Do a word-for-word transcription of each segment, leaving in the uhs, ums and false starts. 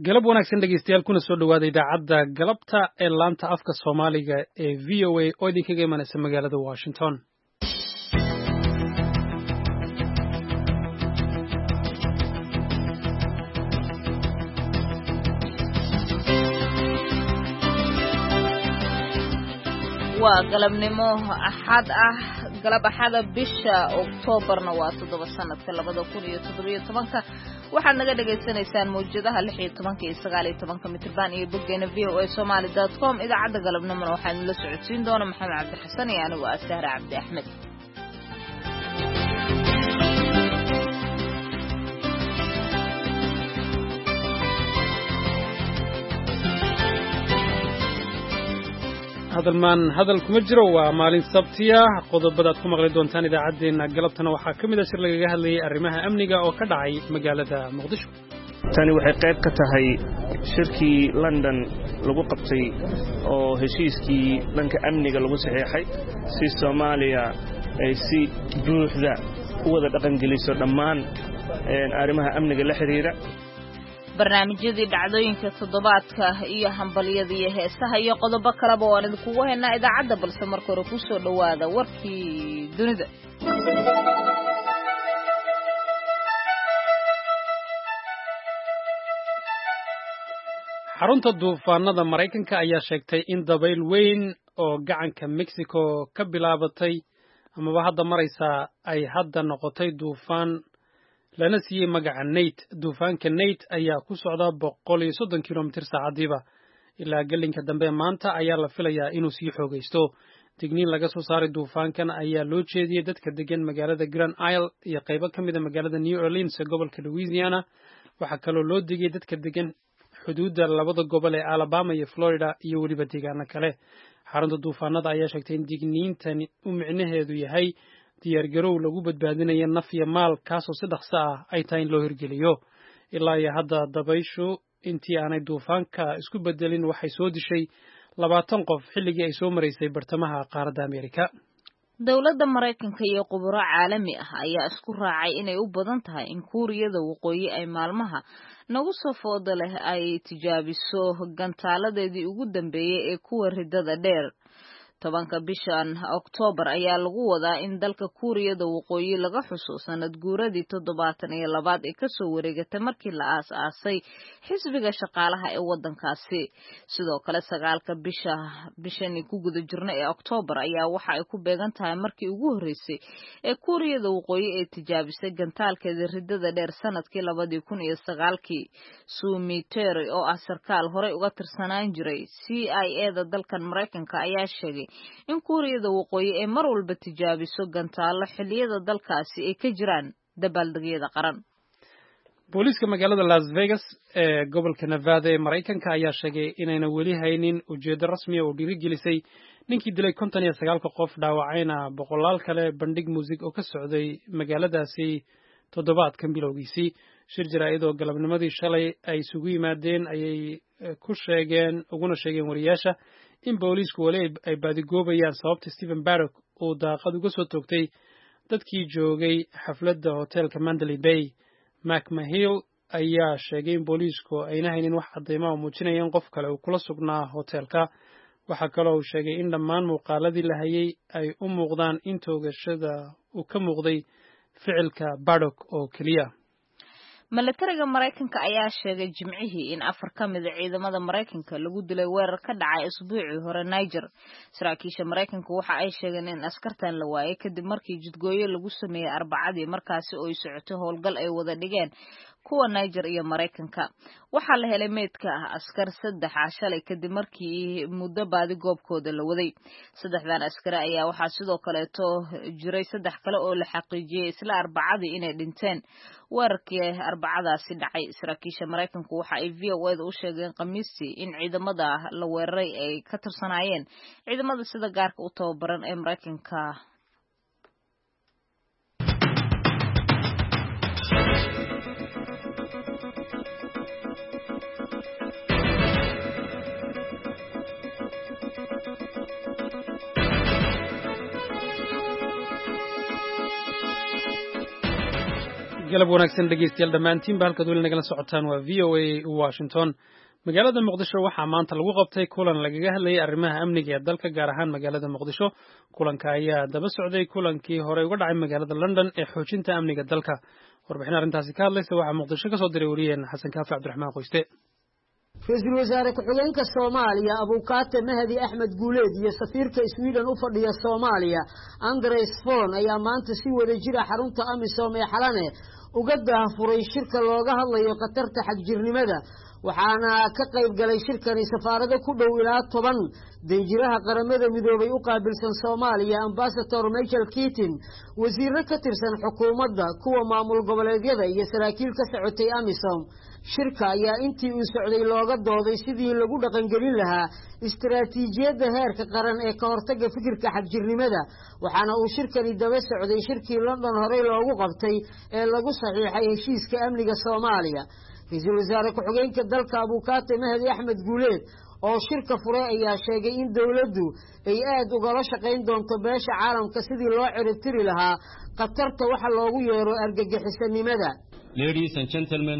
galab wanaagsan dhegeystayaal kuna soo dhawaada idaacadda galabta ee laanta afka Soomaaliga ee V O A oo idinkaga imanaysa magaalada Washington. waa galabnimo axad ah galab axada bisha Oktoobarna waa toddoba sanadka labada kun iyo toddoba iyo tobanka waxaad naga dhageysanaysaan mowjadaha lix iyo toban iyo sagaal iyo toban mitirban iyo boggeena v o a somali dot com idaacadda galabnimona waxaan la socodsiin doona maxamed cabdi xasan iyo anigu ah Sahra Cabdi Axmed. hadal maan hadal kuma jiro waa maalin sabtiya qodobada aad ku maqli doontaan idaacadeena galabtana waxaa ka mid ah shir lagaga hadlayay arrimaha amniga oo ka dhacay magaalada Muqdisho. tani waxay qayb ka tahay shirkii London lagu qabtay oo heshiiskii dhanka amniga lagu saxeexay si Soomaaliya ay si buuxda u wada dhaqan geliso dhammaan arrimaha amniga la xiriira. barnaamijyadii dhacdooyinka toddobaadka iyo hambaliyada iyo heesaha iyo qodobo kaleba oo aan idinku haynaa idaacadda balse marka hore ku soo dhawaada warkii dunida. xarunta duufaanada Mareykanka ayaa sheegtay in dabayl weyn oo gacanka Mexico ka bilaabatay amaba hadda maraysa ay hadda noqotay duufaan lana siiyey magaca Nate. duufaanka Nate ayaa ku socda boqol iyo soddon kilomitir saacadiiba ilaa gelinka dambe maanta ayaa la filayaa inuu sii xoogaysto. digniin laga soo saaray duufaankan ayaa loo jeediyey dadka degan magaalada Grand Isle iyo qaybo ka mid ah magaalada New Orleans ee gobolka Louisiana. waxaa kaloo loo digay dadka degan xuduudda labada gobol ee Alabama iyo Florida iyo weliba deegaano kale. xarunta duufaanada ayaa sheegtay in digniintani u micnaheedu yahay diyaargarow lagu badbaadinayo naf iyo maal kaasoo si dhaqso ah ay tahay in loo hirgeliyo. ilaa iyo hadda dabayshu intii aanay duufaanka isku bedelin waxay soo dishay labaatan qof xilligii ay soo maraysay bartamaha qaaradda Ameerika. dowladda Mareykanka iyo khubaro caalami ah ayaa isku raacay inay u badan tahay in Kuuriyada Waqooyi ay maalmaha nagu soo foodo leh ay tijaabiso gantaaladeedii ugu dambeeyay ee kuwa ridada dheer. tobanka bishan Oktoobar ayaa lagu wadaa in dalka Kuuriyada Waqooyi laga xuso sanad guuradii toddobaatan iyo labaad ee kasoo wareegatay markii la aas-aasay xisbiga shaqaalaha ee wadankaasi. sidoo kale sagaalka bisha bishani ku guda jirna ee Oktoobar ayaa waxa ay ku beegan tahay markii ugu horeysay ee Kuuriyada Waqooyi ay tijaabisay gantaalkeeda ridada dheer sanadkii labadii kun iyo sagaalkii. Sumi Terry oo ah sarkaal horey uga tirsanaan jiray C I A da dalkan Mareykanka ayaa sheegay in Kuuriyada Waqooyi ay mar walba tijaabiso gantaalo xilliyada dalkaasi ay ka jiraan dabaaldegyada qaran. booliiska magaalada Las Vegas ee gobolka Nevada ee Mareykanka ayaa sheegay inayna weli haynin ujeedo rasmi ah oo dhiirigelisay ninkii dilay konton iyo sagaal qof dhaawacayna boqolaal kale bandhig muusig oo ka socday magaaladaasi toddobaadkan bilowgiisii. shir jaraa'id oo galabnimadii shalay ay isugu yimaadeen ayay ku sheegeen uguna sheegeen wariyaasha in booliisku wali ay baadigoobayaan sababta Stephen Paddock uu daaqad uga soo toogtay dadkii joogay xafladda hoteelka Mandalay Bay. McMahill ayaa sheegay in booliisku ayna haynin wax cadeymo oo muujinaya in qof kale uu kula sugnaa hoteelka. waxaa kaloo uu sheegay in dhammaan muuqaaladii la hayay ay u muuqdaan in toogashada uu ka muuqday ficilka Paddock oo keliya. milatariga Mareykanka ayaa sheegay Jimcihii in afar ka mid ah ciidamada Mareykanka lagu dilay weerar ka dhacay usbuucii hore Niger. saraakiisha Mareykanka waxa ay sheegeen in askartan la waayay kadib markii jidgooyo lagu sameeyay Arbacadii markaasi oo ay socotay howlgal ay wada dhigeen kuwa Niger iyo Mareykanka. waxaa la helay meydka askar saddex ah shalay kadib markii muddo baadi goobkooda la waday. saddexdan askari ayaa waxaa sidoo kaleeto jiray saddex kale oo la xaqiijiyay isla Arbacadii inay dhinteen weerarkii Arbacadaasi dhacay. saraakiisha Mareykanku waxa ay V O A da u sheegeen Khamiistii in ciidamada la weeraray ay ka tirsanaayeen ciidamada sida gaarka u tababaran ee Mareykanka. galab wanaagsan dhegeystayaal dhammaantiin ba halkaad weli nagala socotaan waa v o a Washington. magaalada Muqdisho waxaa maanta lagu qabtay kulan lagaga hadlayay arrimaha amniga ee dalka gaar ahaan magaalada Muqdisho. kulanka ayaa daba socday kulankii hore uga dhacay magaalada London ee xoojinta amniga dalka. warbixin arrintaasi ka hadlaysa waxaa Muqdisho ka soo diray wariyeen Xasan Kaafi Cabdiraxmaan Qoyste. Ra'iisul Wasaare ku-xigeenka Soomaaliya Abukaate Mahdi Axmed Guuleed iyo safiirka Sweden u fadhiya Soomaaliya Andreas Fon ayaa maanta si wada jira xarunta AMISOM ee Xalane uga daafuray shirka looga hadlayo qatarta xagjirnimada waxaana ka qayb galay shirkani safaarada ku dhow ilaa toban danjiraha qaramada midoobay u qaabilsan Soomaaliya Ambassador Michael Keating wasiirro ka tirsan xukuumadda kuwa maamul goboleedyada iyo saraakiil ka socotay AMISOM. shirka ayaa intii uu socday looga dooday sidii lagu dhaqan gelin lahaa istiraatiijiyadda heerka qaran ee ka hortagga fikirka xagjirnimada waxaana uu shirkani daba socday shirkii London hore loogu qabtay ee lagu saxiixay heshiiska amniga Soomaaliya. ra'iisul wasaare ku-xigeenka dalka Abukaate Mahdi Axmed Guuleed oo shirka furay ayaa sheegay in dawladdu ay aad uga shaqayn doonto beesha caalamka sidii loo ciribtiri lahaa qatarta waxa loogu yeero argagixisanimada. Ladies and gentlemen,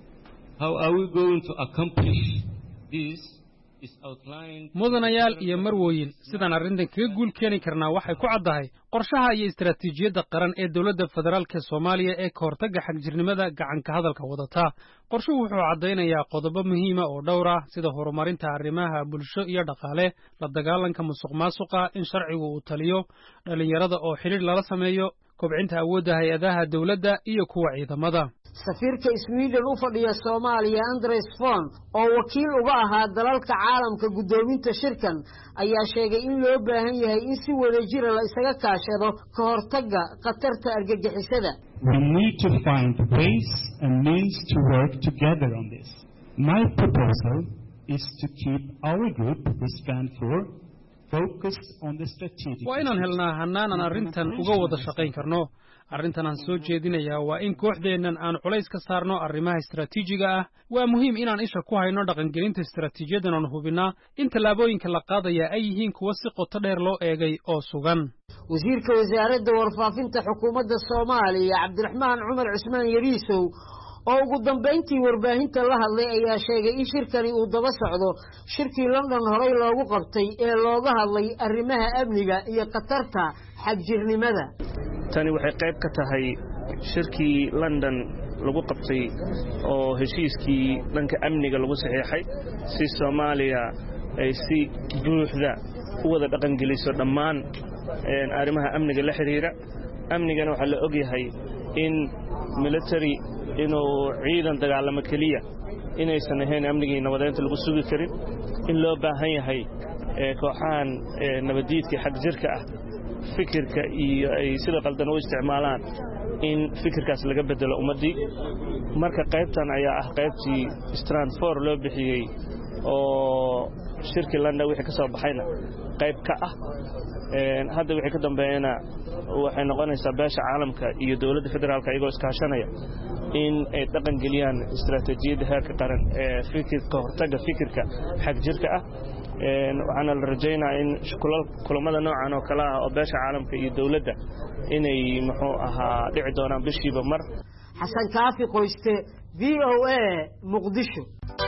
how are we going to accomplish this is outlined. mudanayaal iyo marwooyin sidaan arrintan kaga guul keeni karnaa waxay ku caddahay qorshaha iyo istiraatiijiyadda qaran ee dawladda federaalka Soomaaliya ee ka hortagga xagjirnimada gacanka hadalka wadata. qorshuhu wuxuu caddeynayaa qodobo muhiim ah oo dhowr ah sida horumarinta arrimaha bulsho iyo dhaqaale, la dagaalanka musuqmaasuqa, in sharcigu uu taliyo, dhalinyarada oo xiriir lala sameeyo, kobcinta awoodda hay'adaha dawladda iyo kuwa ciidamada. safiirka Sweden u fadhiya Soomaaliya Andreas Fon oo wakiil uga ahaa dalalka caalamka gudoominta shirkan ayaa sheegay in loo baahan yahay in si wada jir ah la isaga kaashado ka hortagga qatarta argagixisada. We need to find ways and means to work together on this. My proposal is to keep our group, we stand for, focused on the strategic. waa inaan helnaa hanaanan arrintan uga wada shaqayn karno. arrintan aan soo jeedinayaa waa in kooxdeennan aan culays ka saarno arrimaha istiraatiijiga ah. waa muhiim inaan isha ku hayno dhaqangelinta istiraatiijiyaddan oon hubinaa in tallaabooyinka la qaadaya ay yihiin kuwa si qoto dheer loo eegay oo sugan. wasiirka wasaaradda warfaafinta xukuumadda Soomaaliya Cabdiraxmaan Cumar Cusmaan Yariisow oo ugu dambeyntii warbaahinta la hadlay ayaa sheegay in shirkani uu daba socdo shirkii London hore loogu qabtay ee looga hadlay arrimaha amniga iyo qatarta xagjirnimada. tani waxay qayb ka tahay shirkii London lagu qabtay oo heshiiskii dhanka amniga lagu saxiixay si Soomaaliya ay si buuxda u wada dhaqan geliso dhammaan arrimaha amniga la xiriira. amnigana waxa la og yahay in military inuu ciidan dagaalamo kaliya inaysan ahayn amnigii nabadeynta lagu sugi karin, in loo baahan yahay kooxahan nabadiidka xag jirka ah fikirka iyo ay sida qaldan u isticmaalaan in fikirkaas laga bedelo ummadii. marka qaybtan ayaa ah qaybtii Strand four loo bixiyay oo shirkii London wixii ka soo baxayna qayb ka ah. een hadda wixii ka dambeeyana waxay noqonaysaa beesha caalamka iyo dawladda federaalka iyagoo iskaashanaya in ay dhaqan geliyaan istiraatiijiyadda heerka qaran ee fikirka hortagga fikirka xag jirka ah. een waxaana la rajaynayaa in kulamada noocan oo kala ah oo beesha caalamka iyo dawladda inay muxuu ahaa dhici doonaan bishiiba mar. Xasan Kaafi Qoyste, V O A, Muqdisho.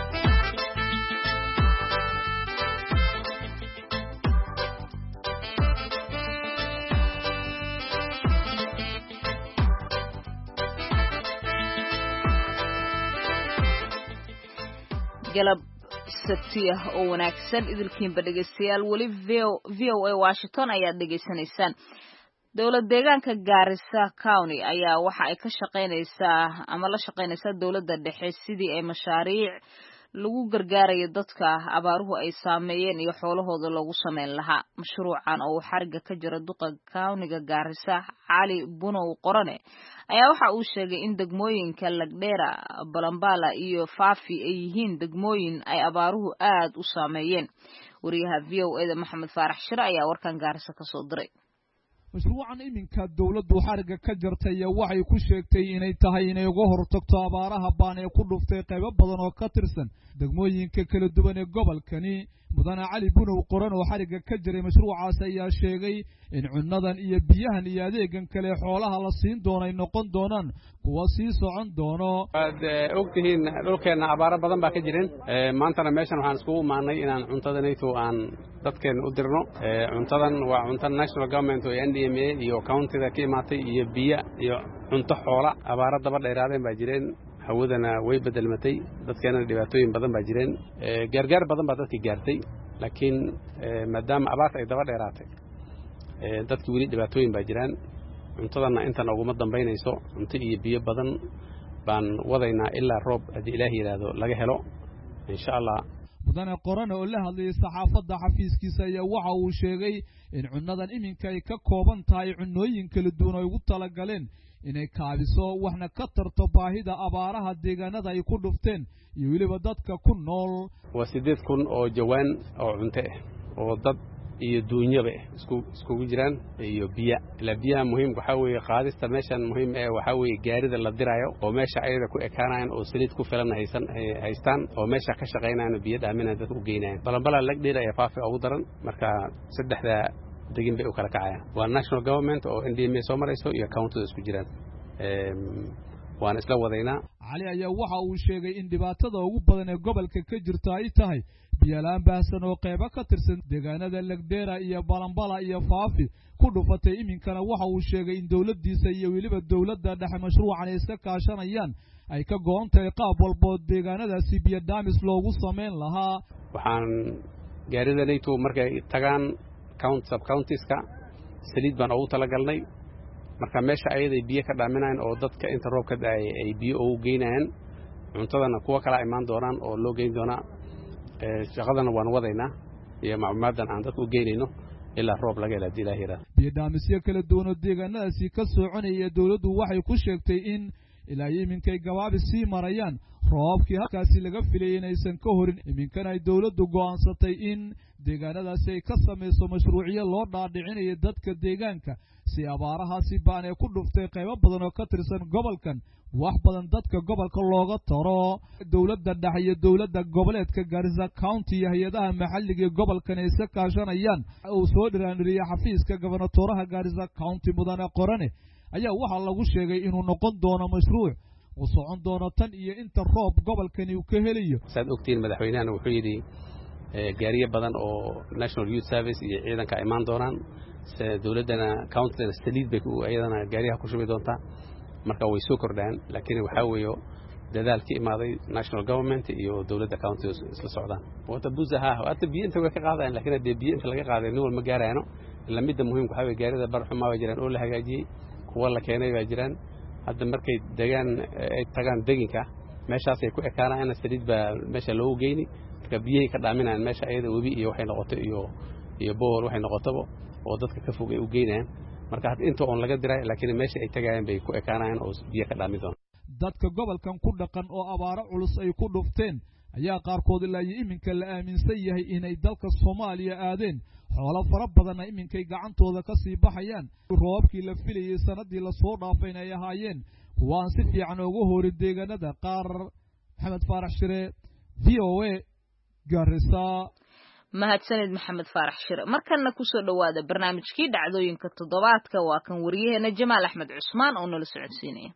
galab sabti ah oo wanaagsan idilkiinba dhegeystayaal weli V O A Washington ayaad dhegeysanaysaan. dawlad deegaanka Garissa County ayaa waxa ay ka shaqeynaysaa ama la shaqeynaysaa dawladda dhexe sidii ay mashaariic lagu gargaarayo dadka abaaruhu ay saameeyeen iyo xoolahooda loogu sameyn lahaa. mashruucan oo xariga ka jira duqa county-ga Garissa Cali Bunow Qorane ayaa waxa uu sheegay in degmooyinka Lagdera, Balambala iyo Faafi ay yihiin degmooyin ay abaaruhu aad u saameeyeen. wariyaha V O A da Maxamed Faarax Shire ayaa warkan Garissa ka soo diray. mashruucan iminka dawladdu xariga ka jartay waxay ku sheegtay inay tahay inay uga hortagto abaaraha baan ee ku dhuftay qaybo badan oo ka tirsan degmooyinka kala duwan ee gobolkani mudane cali bunow qoran oo xariga ka jiray mashruucaas ayaa sheegay in cunnadan iyo biyahan iyo adeegan kale xoolaha la siin doono ay noqon doonaan kuwa sii socon doono waad ogtihiin dhulkeenna abaaro badan baa ka jireen maantana meeshan waxaan iskugu imaanay inaan cuntadanayto aan dadkeen u dirno cuntadan waa cunta national government oo N D M A iyo countyda ka imaatay iyo biyo iyo cunto xoola abaaro daba dheeraadeen baa jireen hawadana way bedelmatay dadkeena dhibaatooyin badan baa jireen gargaar badan baa dadkii gaartay laakiin maadaama abaarta ay daba dheeraatay dadkii weli dhibaatooyin baa jiraan cuntadana intan uguma dambaynayso cunto iyo biyo badan baan wadaynaa ilaa roob haddii ilaah yidhaahdo laga helo insha allah mudane qoran oo la hadlayay saxaafadda xafiiskiisa ayaa waxa uu sheegay in cunnadan iminka ay ka kooban tahay cunnooyin kala duwan ay ugu talagaleen inay kaabiso waxna ka tarto baahida abaaraha deegaanada ay ku dhufteen iyo weliba dadka ku nool waa sideed kun oo jawaan oo cunto ah oo dad iyo duunyaba isku iskugu jiraan iyo biyo ila biyaha muhiim waxa weeye qaadista meeshan muhiim ee waxa weeye gaarida la diraayo oo meesha ayada ku ekaanayaan oo saliid ku filan haysan haystaan oo meesha ka shaqeynayaan biyo dhaamin dad u geynayaan balanbala lag dheer ay faafi ugu daran marka saddexda degin bay u kala kacayaan waa national government oo N D M A soo marayso iyo county isku jiraan eem waan isla wadaynaa cali ayaa waxa uu sheegay in dhibaatada ugu badan ee gobolka ka jirta ay tahay biyalaan baahsan oo qaybo ka tirsan deegaanada lagdheera iyo balanbala iyo faafi ku dhufatay iminkana waxa uu sheegay in dawladdiisa iyo weliba dawladda dhexe mashruucan ay iska kaashanayaan ay ka go'an tahay qaab walbo deegaanadaasi biyo dhaamis loogu samayn lahaa waxaan gaaridanaytu markay tagaan count sub counties-ka saliid baan ugu talagalnay marka meesha ayaday biyo ka dhaaminayaan oo dadka inta roob ka da'ay ay biyo ugu geynayaan cuntadana kuwa kala imaan doonaan oo loo geyn doonaa shaqadana waan wadaynaa iyo macluumaaddan aan dadku u geynayno ilaa roob laga hela ilaahi yiraahdo biyo dhaamisyo kala duwan oo deegaanadaasi ka soconaya dawladdu waxay ku sheegtay in ilaa iminkay gabaabi sii marayaan roobkii halkaasi laga filayay inaysan ka horin iminkana ay dawladdu go'aansatay in deegaanadaasi ay ka samayso mashruuciyo loo dhaadhicinayo dadka deegaanka si abaarahaasi baan ee ku dhuftay qaybo badan oo ka tirsan gobolkan wax badan dadka gobolka looga taro dawladda dhexe iyo dawladda goboleedka Garissa County iyo hay'adaha maxalliga ee gobolkan ay iska kaashanayaan uu soo dhiraaniriyay xafiiska gobernatoraha Garissa County mudane qorane ayaa waxa lagu sheegay inuu noqon doono mashruuc oo socon doono tan iyo inta roob gobolkani uu ka helayo saad ogtiin madaxweynaha wuxuu yiri gaariye badan oo National Youth Service iyo ciidanka imaan doonaan dawladana county saliid bay ayadana gaariyaha ku shubay doontaa marka way soo kordhaan laakiin waxa weeyo dadaalkii imaaday national government iyo dawladda county isla socdaan wada buuzaha wada biyo inta way ka qaadaan laakiin de biyo inta laga qaaday nin walba gaarayno ila midda muhiim waxa weeye gaarida barxuma way jiraan oo la hagaajiyay kuwa la keenay way jiraan hadda markay deegaan ay tagaan deeginka meeshaas ay ku ekaanayaan saliid ba meesha loo geeyni marka biyaha ka dhaaminayaan meesha ayada webi iyo waxay noqoto iyo iyo boor waxay noqotaba oo dadka ka fogay u geynayaan marka had inta on laga diray laakiin meesha ay tagayaan bay ku ekaanayaan oo biyo ka dhaamin doon dadka gobolkan ku dhaqan oo abaaro culus ay ku dhufteen ayaa qaarkood ilaa iminka la aaminsan yahay inay dalka Soomaaliya aadeen xoolo fara badan iminkay gacantooda ka sii baxayaan roobkii la filayay sanadii la soo dhaafay inay ahaayeen waan si fiican ugu hori deegaanada qaar Maxamed Faarax Shire V O A Garissa mahadsanid maxamed faarax shire markana ku soo dhawaada barnaamijkii dhacdooyinka toddobaadka waa kan wariyaheena Jamaal Axmed Cusmaan oo nala socodsiinaya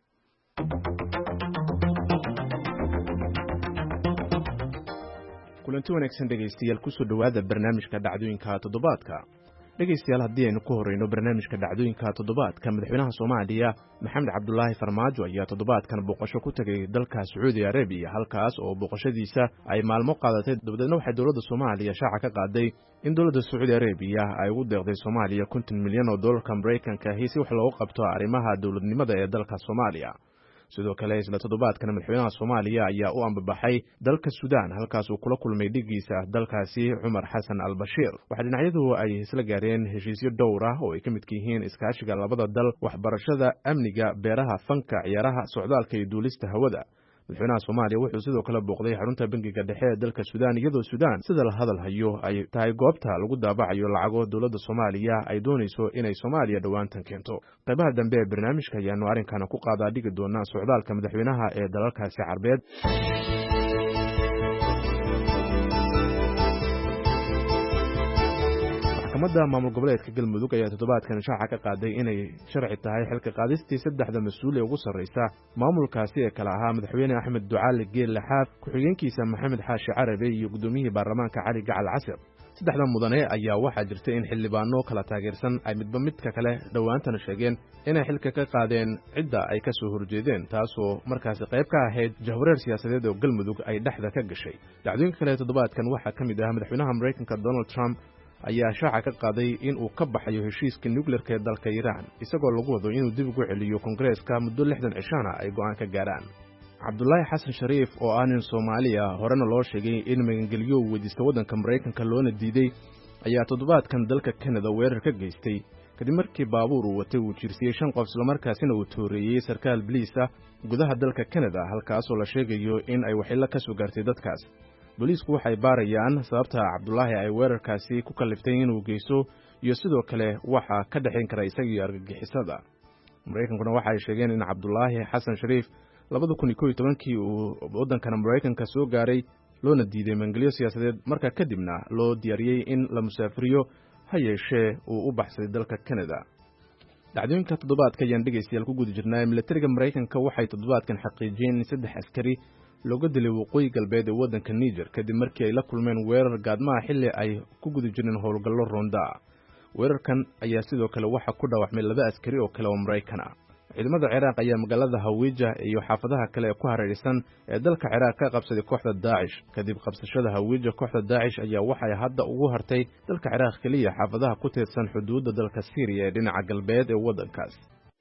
kulanti wanaagsan dhegaystayaal ku soo dhawaada barnaamijka dhacdooyinka toddobaadka dhegaystayaal haddii aynu ku horeyno barnaamijka dhacdooyinka toddobaadka madaxweynaha Soomaaliya Maxamed Cabdullaahi Farmaajo ayaa toddobaadkan booqasho ku tagay dalka Sacuudi Arabiya halkaas oo booqashadiisa ay maalmo qaadatay dabadna waxay dowladda Soomaaliya shaaca ka qaaday in dowladda Sacuudi Arabiya ay ugu deeqday Soomaaliya konton milyan oo dollarka Mareykanka ah si wax loogu qabto arrimaha dowladnimada ee dalka Soomaaliya sidoo kale isla toddobaadkan madaxweynaha Soomaaliya ayaa u ambabaxay dalka Suudaan halkaas uu kula kulmay dhigiisa dalkaasi Cumar Xasan al-Bashir waxa dhinacyadu ay isla gaareen heshiisyo dhowr ah oo ay ka mid yihiin iskaashiga labada dal waxbarashada amniga beeraha fanka ciyaaraha socdaalka iyo duulista hawada madaxweynaha soomaaliya wuxuu sidoo kale booqday xarunta bangiga dhexe ee dalka suudaan iyadoo suudaan sida la hadal hayo ay tahay goobta lagu daabacayo lacago dowladda soomaaliya ay doonayso inay soomaaliya dhowaantan keento qaybaha dambe ee barnaamijka ayaanu arrinkana ku qaadaa dhigi doonaa socdaalka madaxweynaha ee dalalkaasi carbeed. maxkamadda maamul goboleedka galmudug ayaa toddobaadkan shaaca ka qaaday inay sharci tahay xilka qaadistii saddexda mas-uul ee ugu sarraysa maamulkaasi ee kale ahaa madaxweyne axmed ducaale geelle xaaf ku-xigeenkiisa maxamed xaashi carabe iyo guddoomiyihii baarlamaanka cali gacal casir. saddexda mudane ayaa waxaa jirtay in xildhibaano kala taageersan ay midba midka kale dhowaantana sheegeen inay xilka ka qaadeen cidda ay ka soo horjeedeen taasoo markaasi qayb ka ahayd jahwareer siyaasadeed oo galmudug ay dhexda ka gashay. dhacdooyinka kale toddobaadkan waxaa ka mid ah madaxweynaha maraykanka donald trump ayaa shaaca ka qaaday in uu ka baxayo heshiiska nuclearka ee dalka Iiraan isagoo lagu wado inuu dib ugu celiyo Koongareeska muddo lixdan cishaana ay go'aan ka gaaraan. Cabdullaahi Xasan Shariif oo ah nin Soomaaliya horena loo sheegay in magangeliyo uu weydiistay waddanka Maraykanka loona diiday ayaa toddobaadkan dalka Canada weerar ka geystay kadib markii baabuur uu watay uu jirsiyey shan qof isla markaasina uu tooreeyey sarkaal biliis ah gudaha dalka Canada halkaasoo la sheegayo in ay waxyeello ka soo gaartay dadkaas. booliisku waxay baarayaan sababta Cabdullaahi ay weerarkaasi ku kaliftay inuu geysto iyo sidoo kale waxa ka dhaxayn kara isaga iyo argagixisada. Mareykankuna waxa ay sheegeen in Cabdullaahi Xasan Shariif labada kun iyo kow iyo tobankii uu waddanka Mareykanka soo gaaray loona diiday mangaliyo siyaasadeed marka kadibna loo diyaariyay in la musaafiriyo ha yeeshee uu u baxsay dalka Canada. dhacdooyinka toddobaadka ayaan dhegeystayaal ku guda jirnaa. militariga Mareykanka waxay toddobaadkan xaqiijiyeen in saddex askari looga dilay waqooyi galbeed ee waddanka Niger kadib markii ay la kulmeen weerar gaadmaha xilli ay ku guda jireen howlgallo ronda. weerarkan ayaa sidoo kale waxa ku dhaawacmay laba askari oo kale oo Mareykan ah. ciidamada Ciraaq ayaa magaalada Hawija iyo xaafadaha kale ee ku hareeraysan ee dalka Ciraaq ka qabsaday kooxda Daesh. kadib qabsashada Hawija kooxda Daesh ayaa waxay hadda ugu hartay dalka Ciraaq kaliya xaafadaha ku teedsan xuduudda dalka Syria ee dhinaca galbeed ee waddankaas.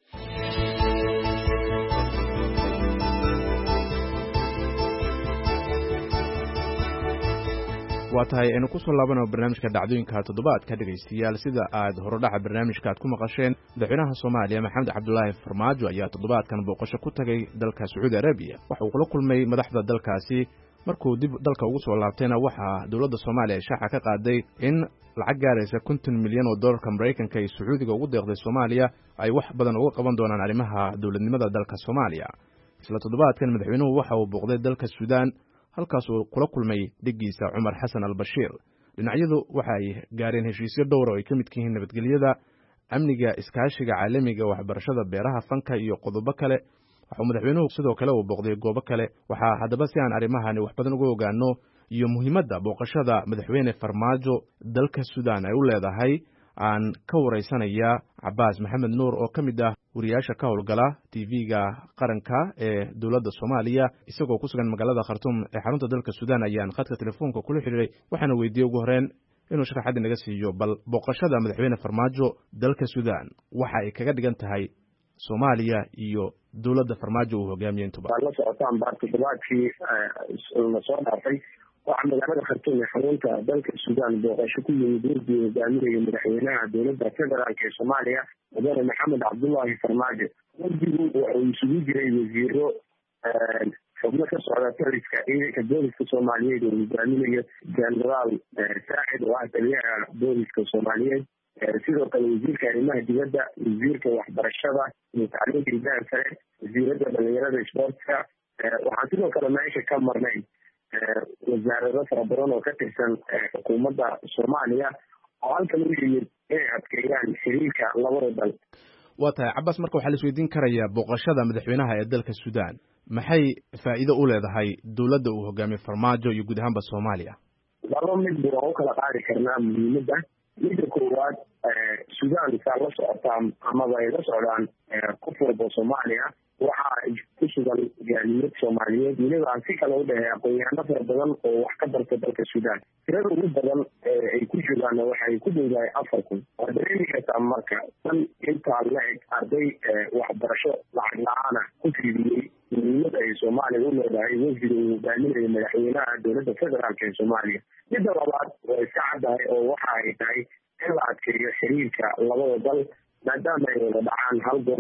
waa tahay aynu ku soo laabano barnaamijka dhacdooyinka toddobaadka dhegaystayaal sida aad horodhaca barnaamijka aad ku maqasheen madaxweynaha Soomaaliya Maxamed Cabdullaahi Farmaajo ayaa toddobaadkan booqasho ku tagay dalka Sacuudi Arabiya waxa uu kula kulmay madaxda dalkaasi markuu dib dalka ugu soo laabtayna waxa dawladda Soomaaliya ay shaaca ka qaaday in lacag gaaraysa konton milyan oo dollarka Mareykanka ay Sacuudiga ugu deeqday Soomaaliya ay wax badan uga qaban doonaan arrimaha dawladnimada dalka Soomaaliya. isla toddobaadkan madaxweynuhu waxa uu booqday dalka Suudaan halkaas uu kula kulmay dhigiisa Cumar Xasan al-Bashiir. dhinacyadu waxa ay gaareen heshiisyo dhowr oo ay ka mid yihiin nabadgelyada, amniga, iskaashiga caalamiga, waxbarashada, beeraha, fanka iyo qodobo kale. waxa madaxweynuhu sidoo kale uu booqday goobo kale. waxa haddaba si aan arrimahan wax badan uga ogaano iyo muhiimadda booqashada madaxweyne Farmaajo dalka Suudaan ay u leedahay aan ka wareysanaya Cabbaas Maxamed Nuur oo ka mid ah wariyaasha ka howlgala T V-ga qaranka ee dawladda Soomaaliya isagoo ku sugan magaalada Khartoum ee xarunta dalka Suudaan ayaan khadka telefoonka kula xiriiray waxaana weydiiyay ugu horeen inuu sharaxaad naga siiyo bal booqashada madaxweyne Farmaajo dalka Suudaan waxa ay kaga dhigan tahay Soomaaliya iyo dawladda Farmaajo uu hogaamiyo intuba. la socotaan baartidbaadkii la soo dhaafay waxaa magaalada Khartoum ee xarunta dalka Suudaan booqasho ku yimid wafdi hogaaminaya madaxweynaha dowladda federaalka ee Soomaaliya mudane Maxamed Cabdullaahi Farmaajo. wafdigu waxa uu isugu jiray wasiiro xubno ka socda taliska ciidanka booliska Soomaaliyeed oo hogaaminayo jenaraal Saacid oo ah taliyaha booliska Soomaaliyeed, sidoo kale wasiirka arrimaha dibadda, wasiirka waxbarashada iyo tacliinta hidaha sare, wasiirada dhalinyarada isboortiska. waxaan sidoo kale meesha ka marnay wasaarado fara badan oo ka tirsan xukuumadda Soomaaliya oo halkan u yimid inay adkeeyaan xiriirka labada dal. waa tahay Cabbaas, marka waxaa la isweydiin karayaa booqashada madaxweynaha ee dalka Suudaan maxay faa'iido u leedahay dawladda uu hogaamiyo Farmaajo iyo guud ahaanba Soomaaliya? laba mid waan u kala qaadi karnaa muhiimadda. midda koowaad, Suudaan saa la socotaa amaba ay la socdaan qof walba Soomaaliya waxaa ku sugan jaaliyad Soomaaliyeed weliba aan si kale u dhahay aqoon-yahano fara badan oo wax ka barta dalka Suudaan. tirada ugu badan ay ku joogaan waxay ku dhowdahay afar kun. waa dareemi kartaa marka tan intaa la eg arday waxbarasho lacag la-aana ku fiidiyey muhiimada ay Soomaaliya u leedahay wafdiga uu hogaaminayo madaxweynaha dowladda federaalka ee Soomaaliya. midda labaad waa iska caddahay oo waxa ay tahay in la adkeeyo xiriirka labada dal maadaama ay wada dhacaan hal gobol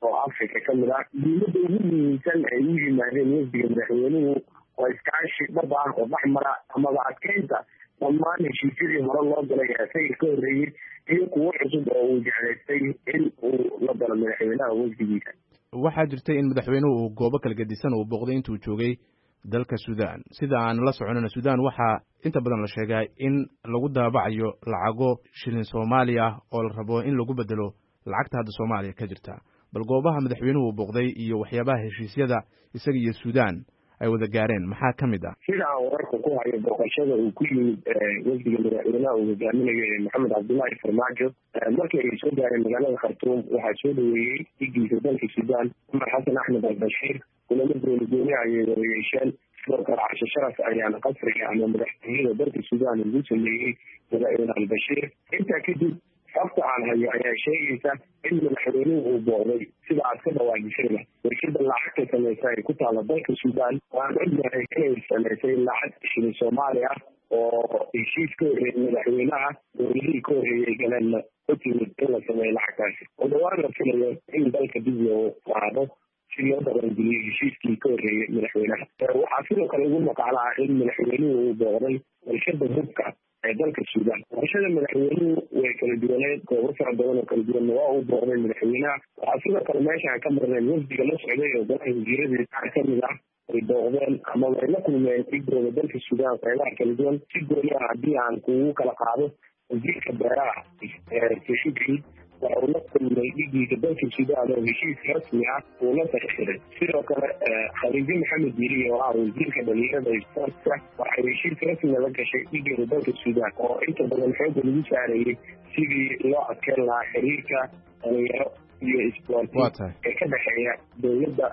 oo africa ka mid ah dowladda ugu muhiimsan ay u yimaadeen wafdiga madaxweynuhu oo iskaashi dhab ah oo dhexmara amaba adkeynta dhammaan heshiisyadii hore loo galay ee isaga ka horreeyey iyo kuwo cusub oo uu jeclaystay in uu la dalo madaxweynaha wafdigiisa. waxaa jirtay in madaxweynuhu uu goobo kala gedisan uu booqday intuu joogay dalka suudaan. sida aan la soconana suudaan waxaa inta badan la sheegaa in lagu daabacayo lacago shilin soomaali ah oo la rabo in lagu bedelo lacagta hadda soomaaliya ka jirta. bal goobaha madaxweynuhu uu booqday iyo waxyaabaha heshiisyada isaga iyo suudaan ay wada gaareen maxaa ka mid ah? sida aan wararka ku hayo booqashada uu ku yimid wafdiga madaxweynaha uu hogaaminayo maxamed cabdullaahi farmaajo markii ay soo gaareen magaalada khartuum waxaa soo dhaweeyey dhigiisa dalka suudaan cumar xasan axmed albashiir kulamo goonigooni ayay wada yeesheen. sidoo kale cashe sharaf ayaana qasriga ama madaxtooyada dalka suudaan ugu sameeyey madaxweyne albashiir. intaa kadib sabta aan hayo ayaa sheegaysa in madaxweynuhu uu booqday sida aad ka dhawaajisayna warshada lacagta samaysa ay ku taala dalka suudaan waan ognahay inay samaysay lacag shilin soomaali ah oo heshiis ka horreeyay madaxweynaha dowladihii ka horreeyay galeenna ku timid in la sameeyo lacagtaasi oo dhawaan la filayo in dalka dib loo qaado si loo dabangeliyey heshiiskii ka horreeyay madaxweynaha. waxaa sidoo kale ugu maqaala ah in madaxweynuhu uu booqday warshada hubka ee dalka suudaan. warshada madaxweynuhu way kala duwaneed goobo fara badan oo kala duwanna waa uu booqday madaxweynaha. waxaa sidoo kale meeshaan ka marneen wafdiga la socday oo golaha wasiiradii qaar ka mid ah ay booqdeen amaba ay la kulmeen dhigdooda dalka suudaan qeybaha kala duwan. si gooni ah haddii aan kugu kala qaado wasiirka beeraha sashid ciid waxa uu la kulmay dhigiisa dalka suudaan oo heshiis rasmi ah uu la saxiixday. sidoo kale khaliijo maxamed diiri oo ah wasiirka dhalinyarada sportka waxay heshiis rasmi la gashay dhigeeda dalka suudaan oo inta badan xooga lagu saarayay sidii loo adkeyn lahaa xiriirka dhalinyaro iyo isboorti ee ka dhexeeya dowladda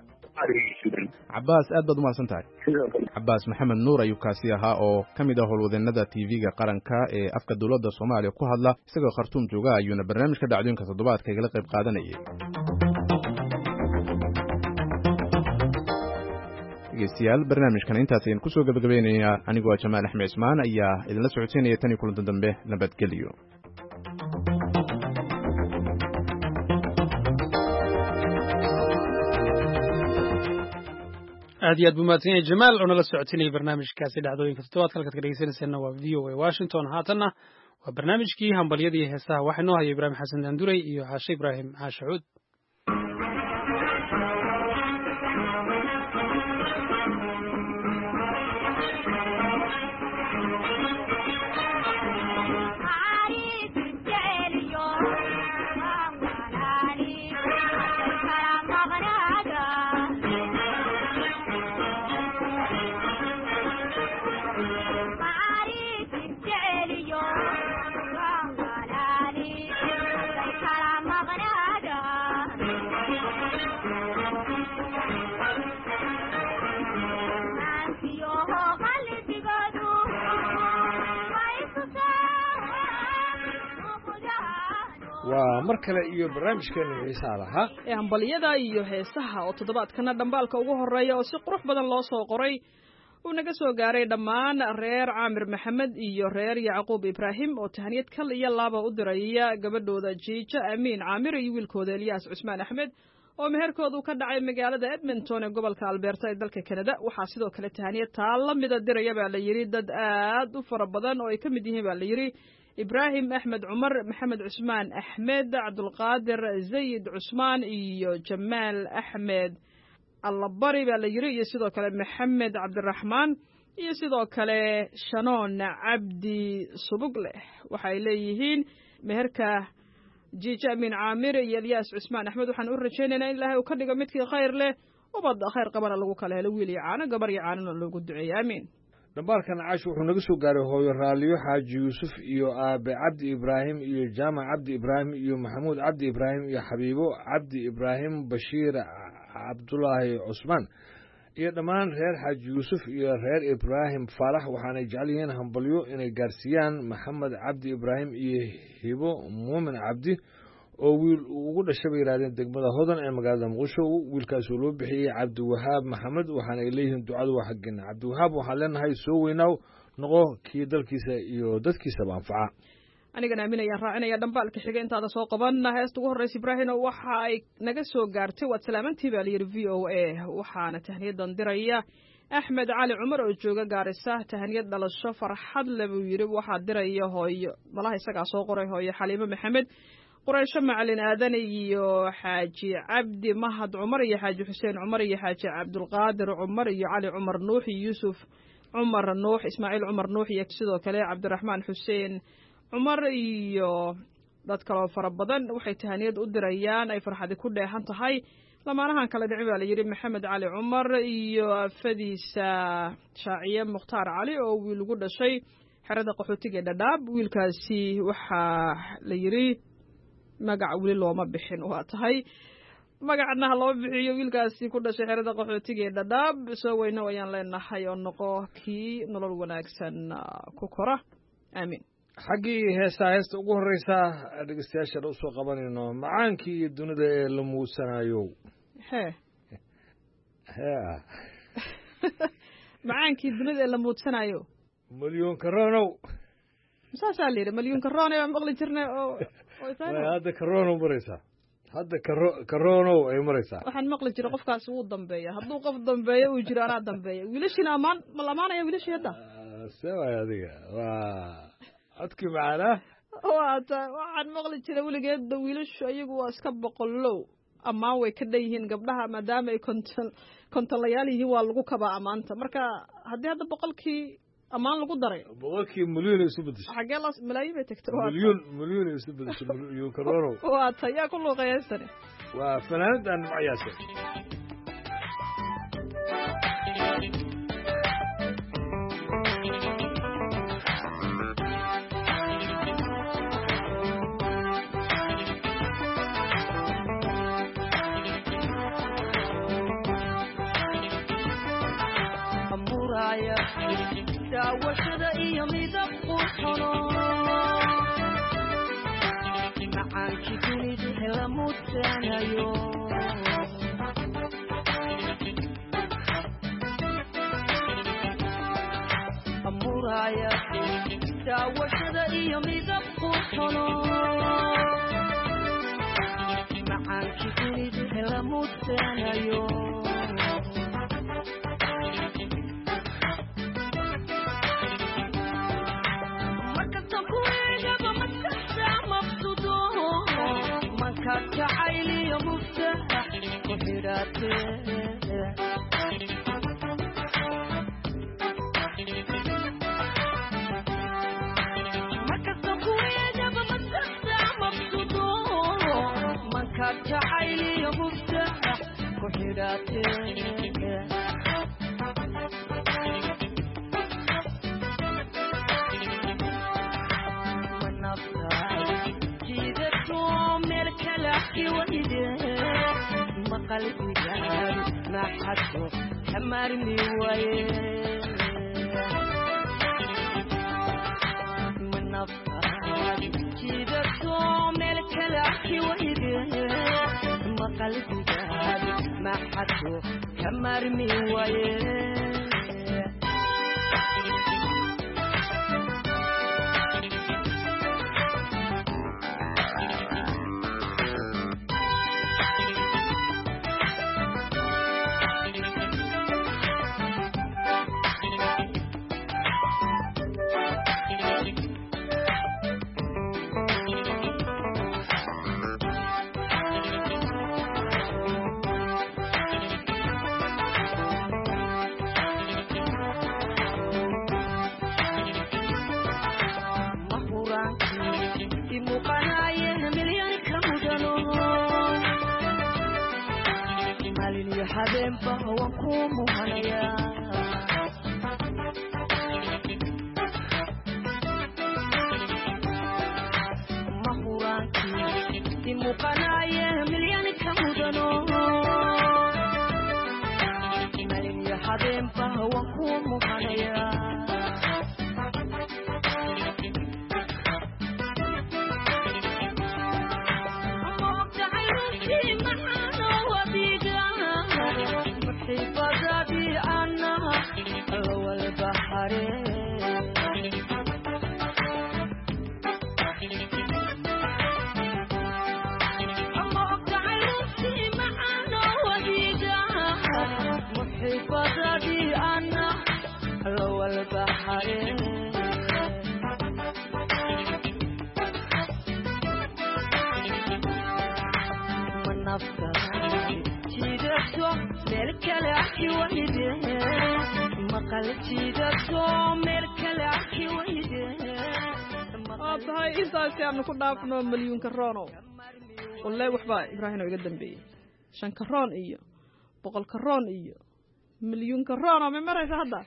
cabaas aad baad umahadsan tahay. cabaas maxamed nuur ayuu kaasi ahaa oo ka mid ah howlwadeenada tv-ga qaranka ee afka dowladda soomaaliya ku hadla isagoo khartuum jooga ayuuna barnaamijka dhacdooyinka toddobaadka igala qayb qaadanayay. dhegeystayaal barnaamijkan intaas ayaan kusoo gabagabaynayaa anigoo jamaal axmed cismaan ayaa idinla socodsiinaya tan iyo kulanta dambe nabadgelyo. aad iyo aad buu mahadsan yahay jamaal oo nala socotinayay barnaamijkaasi dhacdooyinka toddobaadka halkaad ka dhegeysanayseena waa v o a washington. haatanna waa barnaamijkii hambalyada iyo heesaha waxaa inoo haya ibraahim xasan daanduray iyo caashe ibraahim caashe cuud. waa mar kale iyo barnaamijkeena xiisaha lahaa ee hambalyada iyo heesaha oo toddobaadkana dhambaalka ugu horeeya oo si qurux badan loo soo qoray uu naga soo gaaray dhammaan reer caamir maxamed iyo reer yacquub ibraahim oo tahaniyad kal iyo laaba u diraya gabadhooda jiijo amiin caamir iyo wiilkooda eliyaas cusmaan axmed oo meherkoodu ka dhacay magaalada edmonton ee gobolka alberta ee dalka kanada. waxaa sidoo kale tahaniyad taa la mida diraya baa la yidhi dad aad u fara badan oo ay ka mid yihiin baa la yidhi ibraahim axmed cumar maxamed cusmaan axmed cabdulqaadir zayid cusmaan iyo jamaal axmed allabari baa la yidhi iyo sidoo kale maxamed cabdiraxmaan iyo sidoo kale shanoon cabdi subugleh. waxay leeyihiin meherka jiijo amiin caamir iyo elyaas cusmaan axmed waxaan u rajaynaynaa in ilaahay uu ka dhigo midkii khayr leh ubad khayr qabana lagu kala helo wiil iyo caano gabar iyo caanona loogu duceeyo aamiin. dhambaalkan caash wuxuu naga soo gaaray hooyo raaliyo xaaji yuusuf iyo aabe cabdi ibraahim iyo jaamac cabdi ibraahim iyo maxamuud cabdi ibraahim iyo xabiibo cabdi ibraahim bashiir cabdulaahi cusmaan iyo dhammaan reer xaaji yuusuf iyo reer ibraahim faarax waxaanay jecel yihiin hambalyo inay gaarsiiyaan maxamed cabdi ibraahim iyo hibo muumin cabdi oo wiil ugu dhashay bay yidhahdeen degmada hodan ee magaalada muqdisho. wiilkaasoo loo bixiyey cabdiwahaab maxamed waxaana ay leeyihiin ducadu waa xaggeena. cabdiwahaab waxaan leenahay soo weynaaw noqo kii dalkiisa iyo dadkiisaba anfaca. anigana aaminayaan raacinaya dhambaalka xiga intaada soo qaban heesta ugu horreysa ibraahim waxa ay naga soo gaartay waad salaamantii baa layidhi v o a waxaana tahniyadan diraya axmed cali cumar oo jooga gaarisa tahaniyad dhalasho farxad le buu yidhi waxaa diraya hooyo malaha isagaa soo qoray hooyo xaliimo maxamed quraysho macalin aadan iyo xaaji cabdi mahad cumar iyo xaaji xuseen cumar iyo xaaji cabdulqaadir cumar iyo cali cumar nuux iyo yuusuf cumar nuux ismaaciil cumar nuux iyo sidoo kale cabdiraxmaan xuseen cumar iyo dad kaloo fara badan waxay tahaniyad u dirayaan ay farxadi ku dheehan tahay lamaanahan kale dhici baa la yidhi maxamed cali cumar iyo afadiisa shaaciye mukhtaar cali oo wiil ugu dhashay xerada qaxootiga dhadhaab wiilkaasi waxaa la yidhi magac weli looma bixin waa tahay magacna ha loo bixiyo wiilkaasi ku dhashay xerada qaxootiga ee dhadhaab soo weyno ayaan leenahay oo noqo kii nolol wanaagsan ku kora aamiin xaggii heestaa heesta ugu horreysaa dhegeystayaashaan u soo qabanayno macaankii iyo dunida ee la muusanayo hee hee macaankii dunida ee la muudsanayo malyuun karonow saasaa la yidhi malyuun karone baan maqli jirnay oo hadda karonow maraysaa hadda karo karonow ay maraysaa waxaan maqli jiray qofkaasi wuu dambeeya hadduu qof dambeeyo uu jiro anaa dambeeya wiilashiina ammaan ma la amaanaya wiilashii hadda see waay adiga waa codkii macaanaa waata waxaan maqli jiray weligeedba wiilashu ayagu waa iska boqollow ammaan way ka dhan yihiin gabdhaha maadaama ay konton kontonlayaal yihiin waa lagu kabaa ammaanta marka haddii hadda boqolkii ammaan lagu daray boqolkii milyuun ay isu bedeshay xaggee la malaayiin bay tagtay milyuun milyuun ay isu bedeshay milyuun karonow waata yaa ku luuqay heestani waa fanaanadaan macayaasay daawashada iyo midab qurxono macaankii dunida hela mudsanayo amuraya daawashada iyo midab qurxono macaankii dunida hela mudsanayo كعيلي مفتاح وحيراتي ما كسبوية جاب مستخدع مبسوطو من كعيلي مفتاح وحيراتي قلبي جاب ما حده حمرني وياه من نفسي كده تومل كلاكي وياه ما قلبي جاب ما حده حمرني وياه والبحر منافقة جيدتو ملكلك ويده مقال جيدتو ملكلك ويده هاي intaasi aanu ku dhaafno milyuun karoon wallahi waxba Ibraahim iga dambeeyay shan karoon iyo boqol karoon iyo milyuun karoon ma maraysa hadda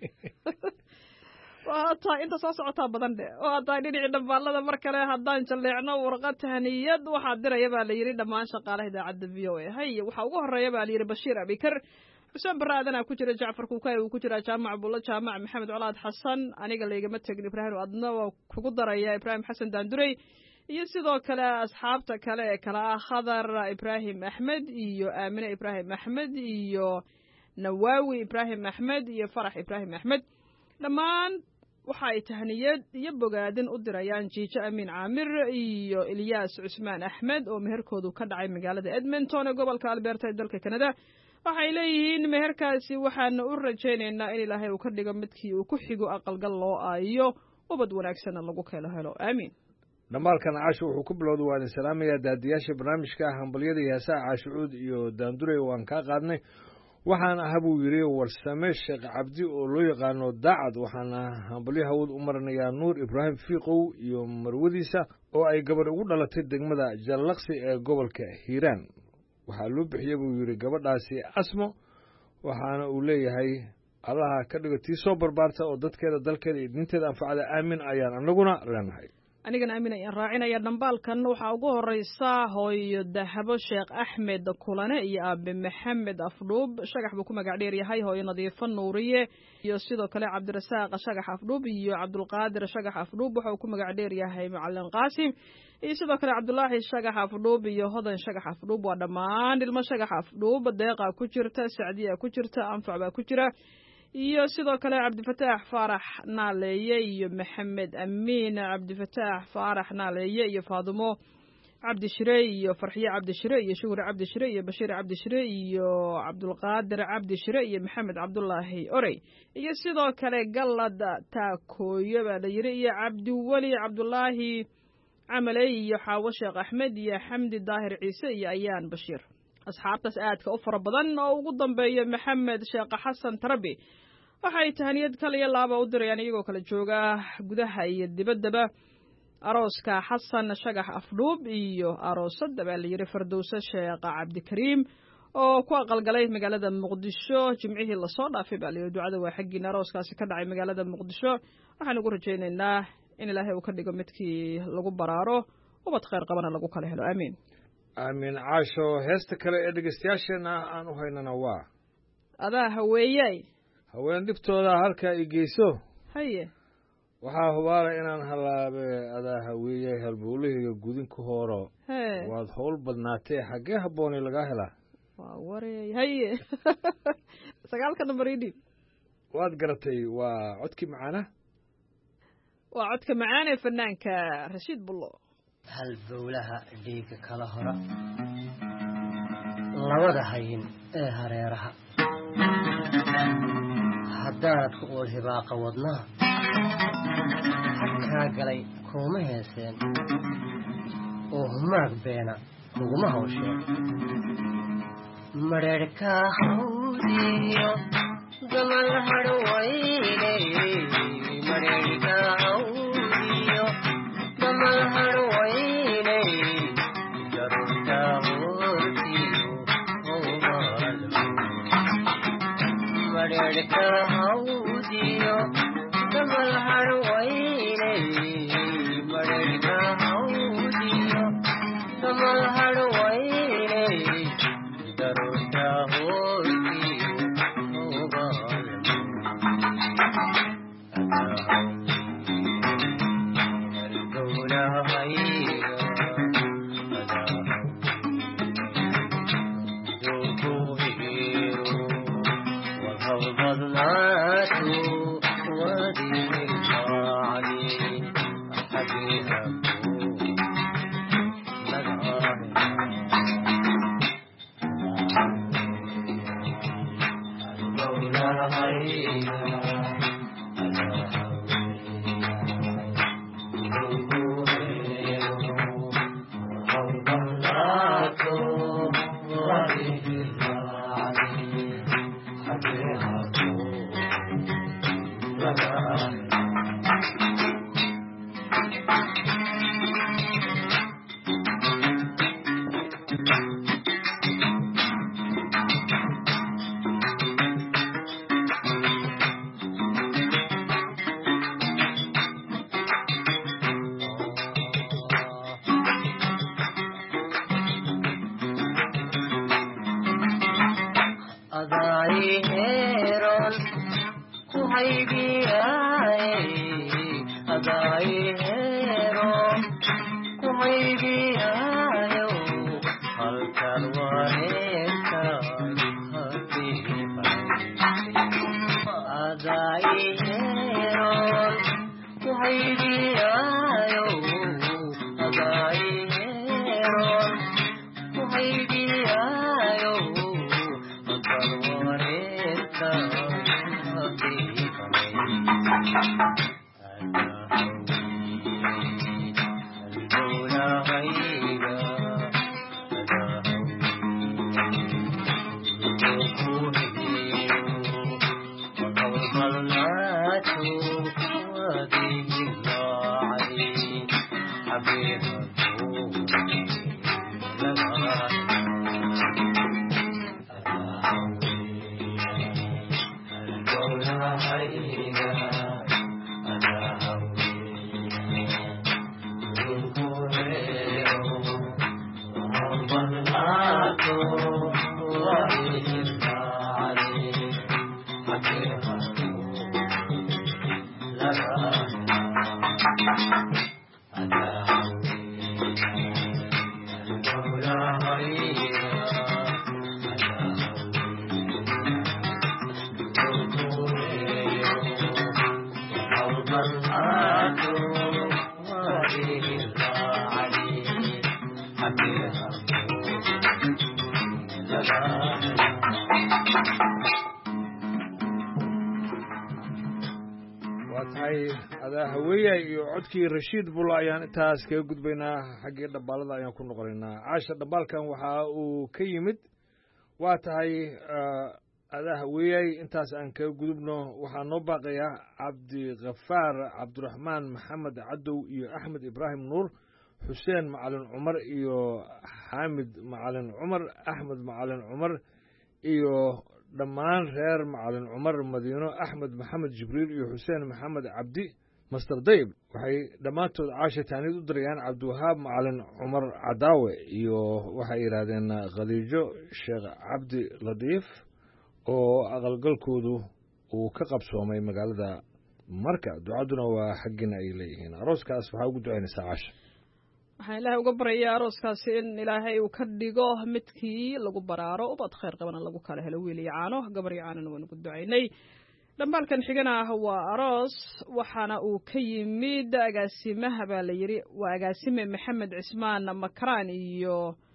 waa taa inta soo socota badan dhe oo taa dhinaca dambaalada mar kale haddaan jaleecno warqad tahniyad waxa diraya baa la yiri dhamaan shaqaalaha idaacadda V O A hay waxa ugu horeeya baa la yiri Bashiir Abikar Xuseen Baraadana ku jira Jaafar Kuukay uu ku jira Jaamac Bulla Jaamac Maxamed Colaad Xasan aniga leegama tagin Ibraahim adna waa kugu daraya Ibraahim Xasan Daanduray iyo sidoo kale asxaabta kale ee kala Khadar Ibraahim Ahmed iyo Aamina Ibraahim Ahmed iyo Nawawi Ibraahim Ahmed iyo Farax Ibraahim Ahmed dhamaan waxa ay tahniyad iyo bogaadin u dirayaan Jiijo Amin Aamir iyo Ilyas Usmaan Ahmed oo meherkoodu ka dhacay magaalada Edmonton ee gobolka Alberta ee dalka Canada waxay leeyihiin meherkaasi waxaan u rajaynaynaa in Ilaahay uu ka dhigo midkii uu ku xigo aqalgal loo aayo ubad wanaagsan lagu kala helo aamin dhamaalkan caasho wuxuu ku bilowday waa in salaamaya daadiyaasha barnaamijka hambaliyada heesaha caashuud iyo daanduray waan ka qaadnay waxaan ahaa buu yiri warsame Sheekh Cabdi oo loo yaqaano daacad waxaana hambalyo hawd u maranayaa Nuur Ibraahim Fiiqow iyo marwadiisa oo ay gabar ugu dhalatay degmada Jallaqsi ee gobolka Hiiraan waxaa loo bixiyay buu yiri gabadhaasi Asmo waxaana uu leeyahay Allah ka dhigo tii soo barbaarta oo dadkeeda dalkeeda idinteeda anfacada aamin ayaan anaguna leenahay anigana aamin ayaan raacinaya dambaalkan waxa ugu horeysa hooyo Dahabo Sheekh Axmed Kulane iyo Aabe Maxamed Afdhuub shagax buu ku magac dheer yahay hooyo Nadiifo Nuuriye iyo sidoo kale Cabdirasaaq Shagax Afdhuub iyo Cabdulqaadir Shagax Afdhuub waxa uu ku magac dheer yahay Macallin Qaasim iyo sidoo kale Cabdullaahi Shagax Afdhuub iyo Hodan Shagax Afdhuub waa dhamaan ilmo Shagax Afdhuub deeqa ku jirta Saacdiya ku jirta Anfac baa ku jira iyo sidoo kale Cabdifataax Faarax Naaleeye iyo Maxamed Amiin Cabdifataax Faarax Naaleeye iyo Faadumo Cabdi Shire iyo Farxiye Cabdi Shire iyo Shuhur Cabdi Shire iyo Bashiir Cabdi Shire iyo Cabdulqaadir Cabdi Shire iyo Maxamed Cabdullaahi Orey iyo sidoo kale Galad Taakooyo baa la yiri iyo Cabdi Wali Cabdullaahi Camaley iyo Xaawo Sheekh Axmed iyo Xamdi Daahir Ciise iyo Ayaan Bashiir asxaabtaas aadka u fara badan oo ugu dambeeya Maxamed Sheekh Xasan Tarabi waxay tahniyad kale iyo laaba u dirayaan iyagoo kala jooga gudaha iyo dibaddaba arooska Xasan Shagax Afdhuub iyo aroosada baa la yiri Fardowsa Sheekh Cabdikariim oo ku aqalgalay magaalada Muqdisho jimcihii la soo dhaafay baa la yiri ducada waa xaggii arooskaasi ka dhacay magaalada Muqdisho waxaan ugu rajaynaynaa in Ilaahay uu ka dhigo midkii lagu baraaro ubad khayr qabana lagu kala helo aamin aamin caasho heesta kale ee dhegeystayaashana aan u haynana waa adaa haweeyay haween dhibtooda halka ay geyso haye waxaa hubaala inaan halaabe adaa haweeyay halbowlahayga gudinka horo waad howl badnaatee xaggee habboonay lagaa helaa waa wareey haye sagaalka nambar idhiib waad garatay waa codkii macaana waa codka macaan ee fanaanka Rashiid Bullo hal bowlaha dhiiga kala hora labada hayin ee hareeraha haddaad ku ool hibaaqa wadnaha halkaa galay kuma heeseen oo humaag beena kuguma hawsheen madheerhkaa hawdiyo gamal hadhwaynay madheerhkaa hawdiyo gamal hadhwaynay garuntaa hoortiyo howbal madheerhkaa hawdiyo gamal hadhwaynay madheerhkaa hawdiyo gamal hadhwaynay garuntaa hoortiyo howbal adaiheron kuhaybiyaye adaiheron kuhaybiyayo halkan wareerkan adaiheron kuhaybiyayo adaiheron kuhaybiyayo halkan wareerkan codkii rashiid bulla ayaan intaas kaga gudbaynaa xaggii dhambaalada ayaan ku noqonaynaa caasha dhambaalkan waxa uu ka yimid waa tahay adaa weeyay intaas aan kaga gudubno waxaa noo baaqayaa cabdikafaar cabdiraxmaan maxamed cadow iyo axmed ibraahim nuur xuseen macalin cumar iyo xaamid macalin cumar axmed macalin cumar iyo dhammaan reer macalin cumar madiino axmed maxamed jibriil iyo xuseen maxamed cabdi master dayb waxay dhammaantood caasha taanid u dirayaan cabdiwahaab macalin cumar cadaawe iyo waxay yidhaahdeen khadiijo sheekh cabdi latiif oo aqalgalkoodu uu ka qabsoomay magaalada marka ducaduna waa xaggina ay leeyihiin arooskaas waxaa ugu ducaynaysaa caasha waxaan ilaahay uga baryayaa arooskaasi in ilaahay uu ka dhigo midkii lagu baraaro ubad khayr qabana lagu kala helo wiil iyo caano gabar iyo caanona waan ugu ducaynay dhambaalkan xigana ah waa aroos waxaana uu ka yimid agaasimaha baa la yidhi waa agaasime maxamed cismaan makraan iyo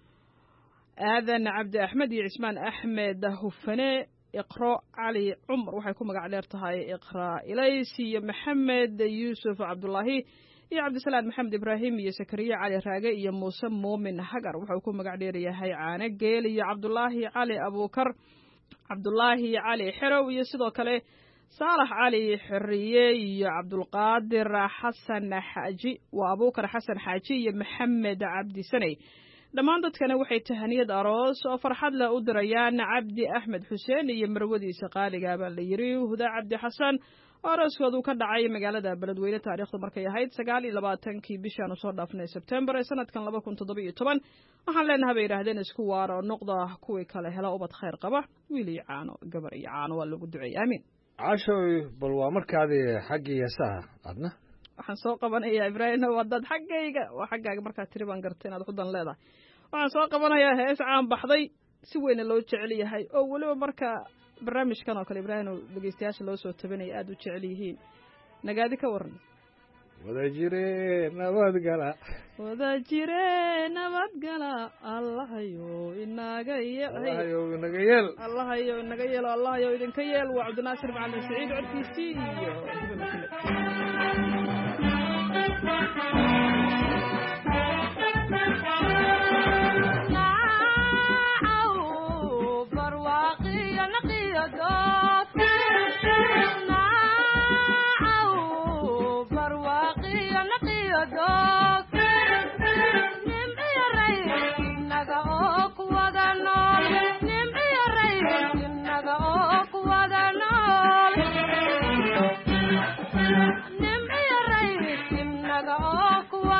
aadan cabdi axmed iyo cismaan axmed hufane iqro cali cumar waxay ku magac dheer tahay iqra ilays iyo maxamed yuusuf cabdulaahi iyo cabdisalaam maxamed ibraahim iyo sakariya cali raage iyo muuse muumin hagar wuxuu ku magac dheer yahay caane geel iyo cabdulaahi cali abuukar cabdulaahi cali xerow iyo sidoo kale saalax cali xiriye iyo cabdulqaadir xasan xaaji waa abuukar xasan xaaji iyo maxamed cabdi saney dhammaan dadkana waxay tahaniyad aroos oo farxad leh u dirayaan cabdi axmed xuseen iyo marwadiisa qaaliga baa la yidhi huda cabdi xasan oo arooskoodu ka dhacay magaalada beledweyne taariikhdu markay ahayd sagaal iyo labaatankii bishaanu soo dhaafnay sebtembar ee sanadkan laba kun toddoba iyo toban waxaan leenahay bay yidhaahdeen isku waara oo noqda kuwii kale hela ubad khayr qaba wiil iyo caano gabar iyo caano waa lagu duceeyey aamiin caashoy bal waa markaadii xaggii heesaha adna waxaan soo qabanayaa ibraahim waa dad xaggayga waa xaggaaga markaad tiri baan gartay inaad xudan leedahay waxaan soo qabanayaa hees caan baxday si weyna loo jecel yahay oo weliba marka barnaamijkan oo kale ibraahim oo dhegeystayaasha loo soo tabanaya aada u jecel yihiin nagaadi ka waran wada jire nabadgala wada jire nabadgala allahayo inaga yeelahayo inaga yeel allahayo inaga yeelo allahayo idinka yeel waa cabdinaasir macalin saciid codkiisii iyo Nimci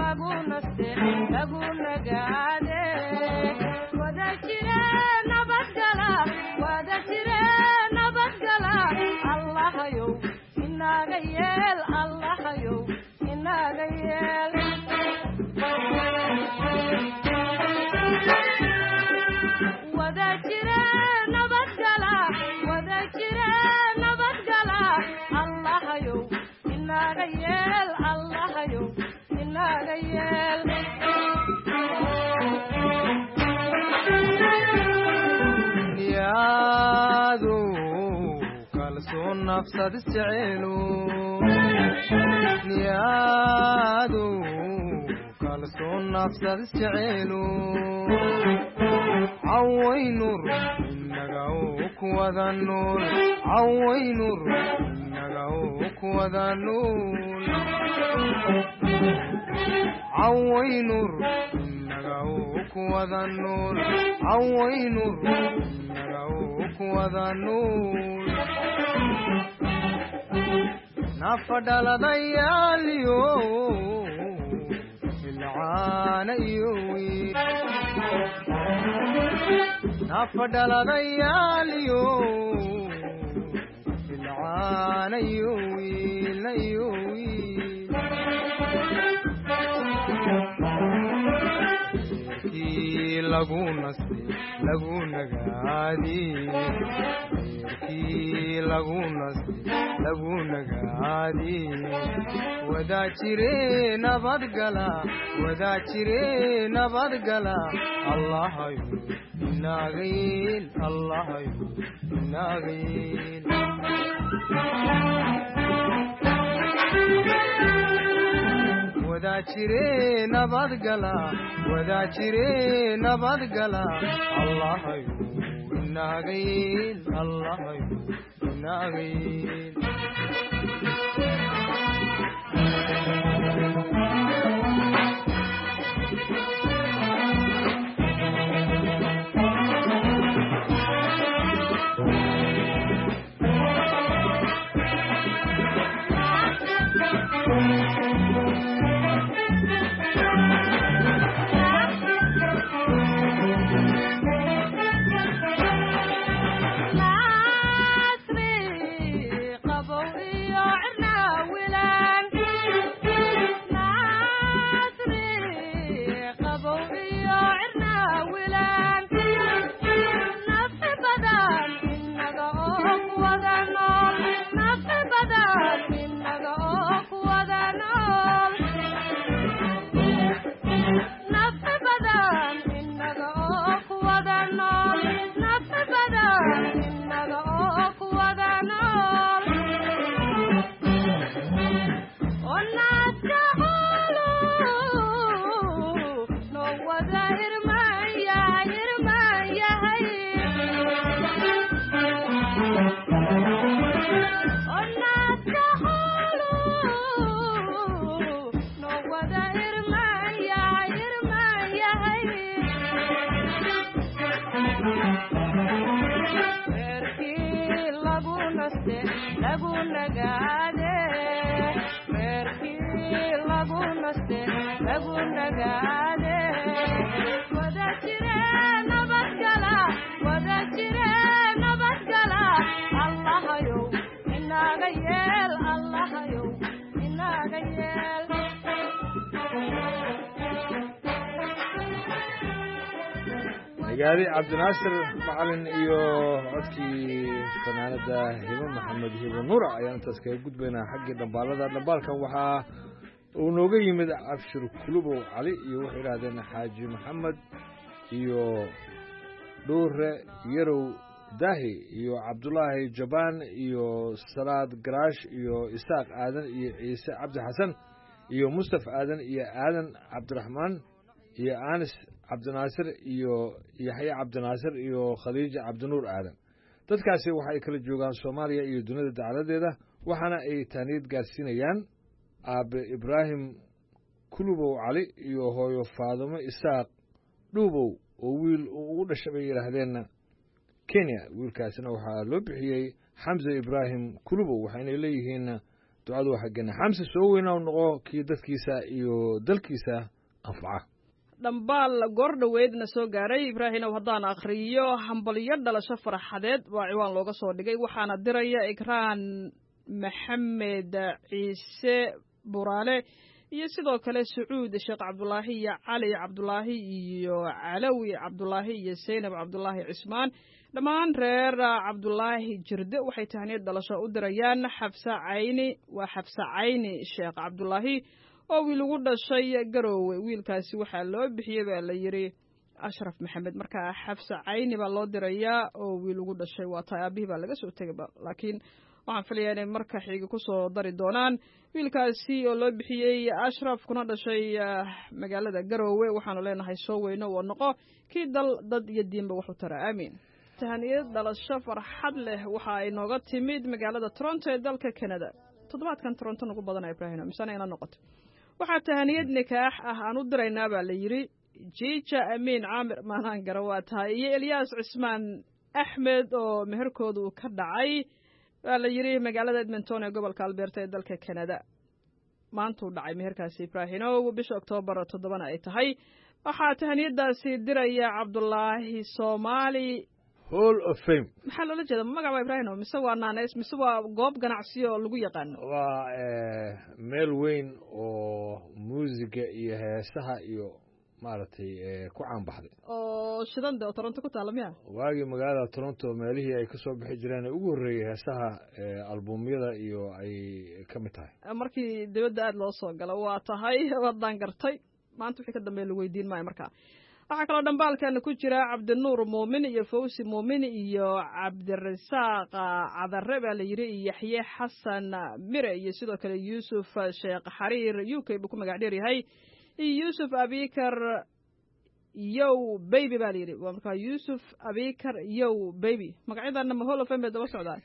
lagu naste lagu nagaade wada jire nabadgala wada jire nabadgala allahayow inaga yeel allahayow inaga yeel wada jire nabadgala wada jire nabadgala allahayow inaga yeel allahayow inaga yeel niyaadu kalsoon nafsad isjecelu niyaadu kalsoon nafsad isjecelu cawaynur inaga kuwada nool cawaynur inaga kuwada nool cawaynur inaga kuwada nool cawaynur inaga kuwada nool nafadhaladayaaliyo ilcaana iyo wiil nafadhaladayaaliyo ilcaana iyo wiilna iyo wiil eerkii lagu nastay lagu nagaadi eerkii lagu nastay lagu nagaadi wadaa jire nabadgala wadaa jire nabadgala allahayo inaga yeel allahayo inaga yeel wadaa jire nabadgala wadaa jire nabadgala allahayo inaga yeel allahayo inaga yeel gaari cabdinaasir macalin iyo codkii fanaanada hibo maxamed hibo nuura ayaan intaas kaga gudbaynaa xaggii dhambaalada dhambaalkan waxaa uu nooga yimid abshir kulubow cali iyo waxay idhahdeen xaaji maxamed iyo dhuure yarow daahi iyo cabdulaahi jabaan iyo salaad garaash iyo isaaq aadan iyo ciise cabdi xasan iyo mustafa aadan iyo aadan cabdiraxmaan iyo anis cabdinaasir iyo yaxya cabdinaasir iyo khadiija cabdinuur aadan dadkaasi waxay kala joogaan soomaaliya iyo dunida dacaladeeda waxaana ay taaniyad gaarsiinayaan aabe ibraahim kulubow cali iyo hooyo faadumo isaaq dhuubow oo wiil uu ugu dhashay bay yidhaahdeen kenya wiilkaasina waxaa loo bixiyey xamse ibraahim kulubow waxayna leeyihiin ducadu waa xaggeenna xamse soo weyna u noqo kii dadkiisa iyo dalkiisa anfaca dhambaal goor dhoweedna soo gaaray ibraahimow haddaan akhriyo hambalyo dhalasho farxadeed waa ciwaan looga soo dhigay waxaana diraya ikraan maxamed ciise buraale iyo sidoo kale sacuud sheekh cabdulaahi iyo cali cabdulaahi iyo calawi cabdulaahi iyo saynab cabdulaahi cismaan dhammaan reer cabdulaahi jirde waxay tahniyad dhalasho u dirayaan xabsa cayni waa xabsa cayni sheekh cabdulaahi oo wiil ugu dhashay garoowe wiilkaasi waxaa loo bixiyey baa la yidhi ashraf maxamed markaa xabsa cayni baa loo dirayaa oo wiil ugu dhashay waa tahay aabihii baa laga soo tegaba laakiin waxaan filayaa inay marka xiga ku soo dari doonaan wiilkaasi oo loo bixiyey ashraf kuna dhashay magaalada garoowe waxaanu leenahay soo weyno oo noqo kii dal dad iyo diinba wax u tara aamiin tahaniyad dhalasho farxad leh waxa ay nooga timid magaalada toronto ee dalka canada toddobaadkan toronto nagu badana ibraahim misana ina noqoto waxaa tahaniyad nikaax ah aan u diraynaa baa la yidhi jiija amiin caamir maanaan gara waa tahay iyo elyaas cismaan axmed oo meherkooda uu ka dhacay waa la yidhi magaalada edmonton ee gobolka alberta ee dalka canada maantuu dhacay meherkaasi ibraahimow bisha oktoobar toddobana ay tahay waxaa tahaniyadaasi diraya cabdulaahi soomaali hall of fame maxaa loola jeeda magac waa ibraahimow mise waa naaneys mise waa goob ganacsi oo lagu yaqaano waa meel weyn oo muusiga iyo heesaha iyo maaragtay ku caanbaxday oo shidan de oo toronto ku taala miya waagii magaalada toronto meelihii ay kasoo bixi jireen ee ugu horreeyey heesaha albumyada iyo ay ka mid tahay markii dibadda aada loo soo galo waa tahay waddaan gartay maanta wixii ka dambeeya lagu weydiin maayo markaa waxaa kaloo dhambaalkana ku jira cabdinuur muumin iyo fawsi muumin iyo cabdirasaaq cadare baa la yidhi iyo yaxye xasan mire iyo sidoo kale yuusuf sheekh xariir u k buu ku magac dheer yahay iyo yuusuf abikar yow baby baa la yidhi waa markaa yuusuf abikar yow baby magacyadana ma hall of fame bay daba socdaan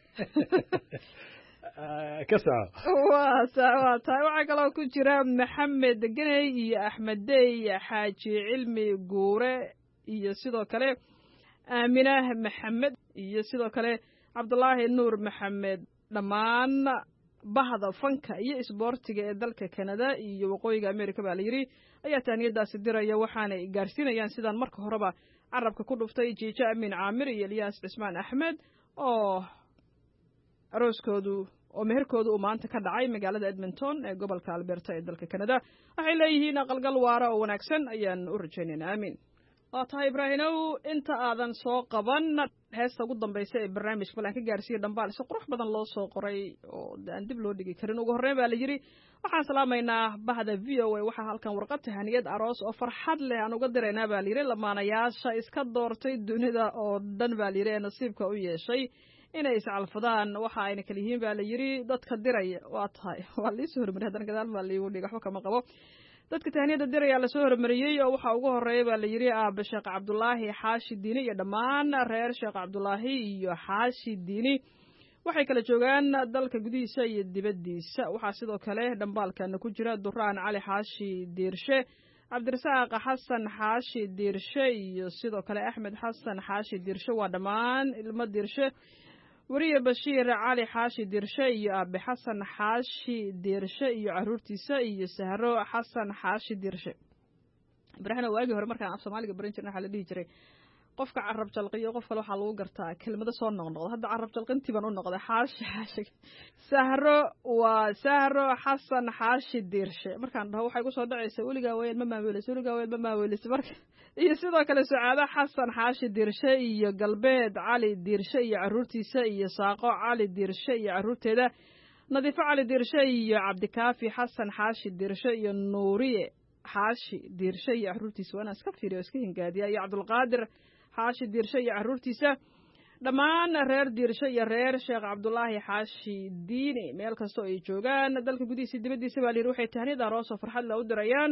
ka soco waa waa tahay waxaa kaloo ku jira maxamed geney iyo axmed dey xaaji cilmi guure iyo sidoo kale aaminah maxamed iyo sidoo kale cabdulaahi nuur maxamed dhammaan bahda fanka iyo isboortiga ee dalka canada iyo waqooyiga america baa la yidhi ayaa taaniyadaasi diraya waxaanay gaarsiinayaan sidaan marka horeba carabka ku dhuftay jiijo amiin caamir iyo elyaas cismaan axmed oo arooskoodu oo meherkooda uu maanta ka dhacay magaalada edmonton ee gobolka alberta ee dalka canada waxay leeyihiin aqalgal waara oo wanaagsan ayaan u rajaynaynaa aamiin waa tahay ibraahimow inta aadan soo qaban heesta ugu dambaysa ee barnaamijka bal aan ka gaarsiiye dhambaal si qurux badan loo soo qoray oo aan dib loo dhigi karin ugu horreyn baa la yidhi waxaan salaamaynaa bahda v o a waxaa halkan warqad tahaniyad aroos oo farxad leh aan uga diraynaa baa la yidhi lamaanayaasha iska doortay dunida oo dhan baa la yidhi ee nasiibka u yeeshay inay iscalfadaan waxa ayna kala yihiin baa la yidhi dadka diraya waa tahay waa liisoo hormariyay haddana gadaal baa laigu dhigay waxba kama qabo dadka tahaniyada diraya lasoo hormariyey oo waxaa ugu horreeya baa la yidhi aabe sheekh cabdulaahi xaashi diini iyo dhammaan reer sheekh cabdulaahi iyo xaashi diini waxay kala joogaan dalka gudihiisa iyo dibaddiisa waxaa sidoo kale dhambaalkana ku jira duraan cali xaashi diirshe cabdirasaaq xasan xaashi diirshe iyo sidoo kale axmed xasan xaashi diirshe waa dhammaan ilmo diirshe weriye bashiir cali xaashi diirshe iyo aabe xasan xaashi diirshe iyo caruurtiisa iyo sahro xasan xaashi diirshe ibraahim waagii hore markaan af soomaaliga baran jirna waxaa la dhihi jiray qofka carab jalqiyo qof kale waxaa lagu gartaa kelmado soo noqnoqda hadda carab jalqintii baan u noqday xaashi xaashi sahro waa sahro xasan xaashi diirshe markaan dhaho waxay kusoo dhacaysa weligaa weyel ma maaweelisa weligaa weyel ma maaweelisa marka iyo sidoo kale sucaado xasan xaashi diirshe iyo galbeed cali diirshe iyo caruurtiisa iyo saaqo cali diirshe iyo caruurteeda nadiifo cali diirshe iyo cabdikaafi xasan xaashi diirshe iyo nuuriye xaashi diirshe iyo caruurtiisa waa inaan iska fiiriyo iska hingaadiya iyo cabdulqaadir xaashi diirshe iyo caruurtiisa dhammaan reer diirshe iyo reer sheekh cabdulaahi xaashi diini meel kastoo ay joogaan dalka gudihiisa dibaddiisa baa la yidhi waxay tahniyada aroosoo farxad la u dirayaan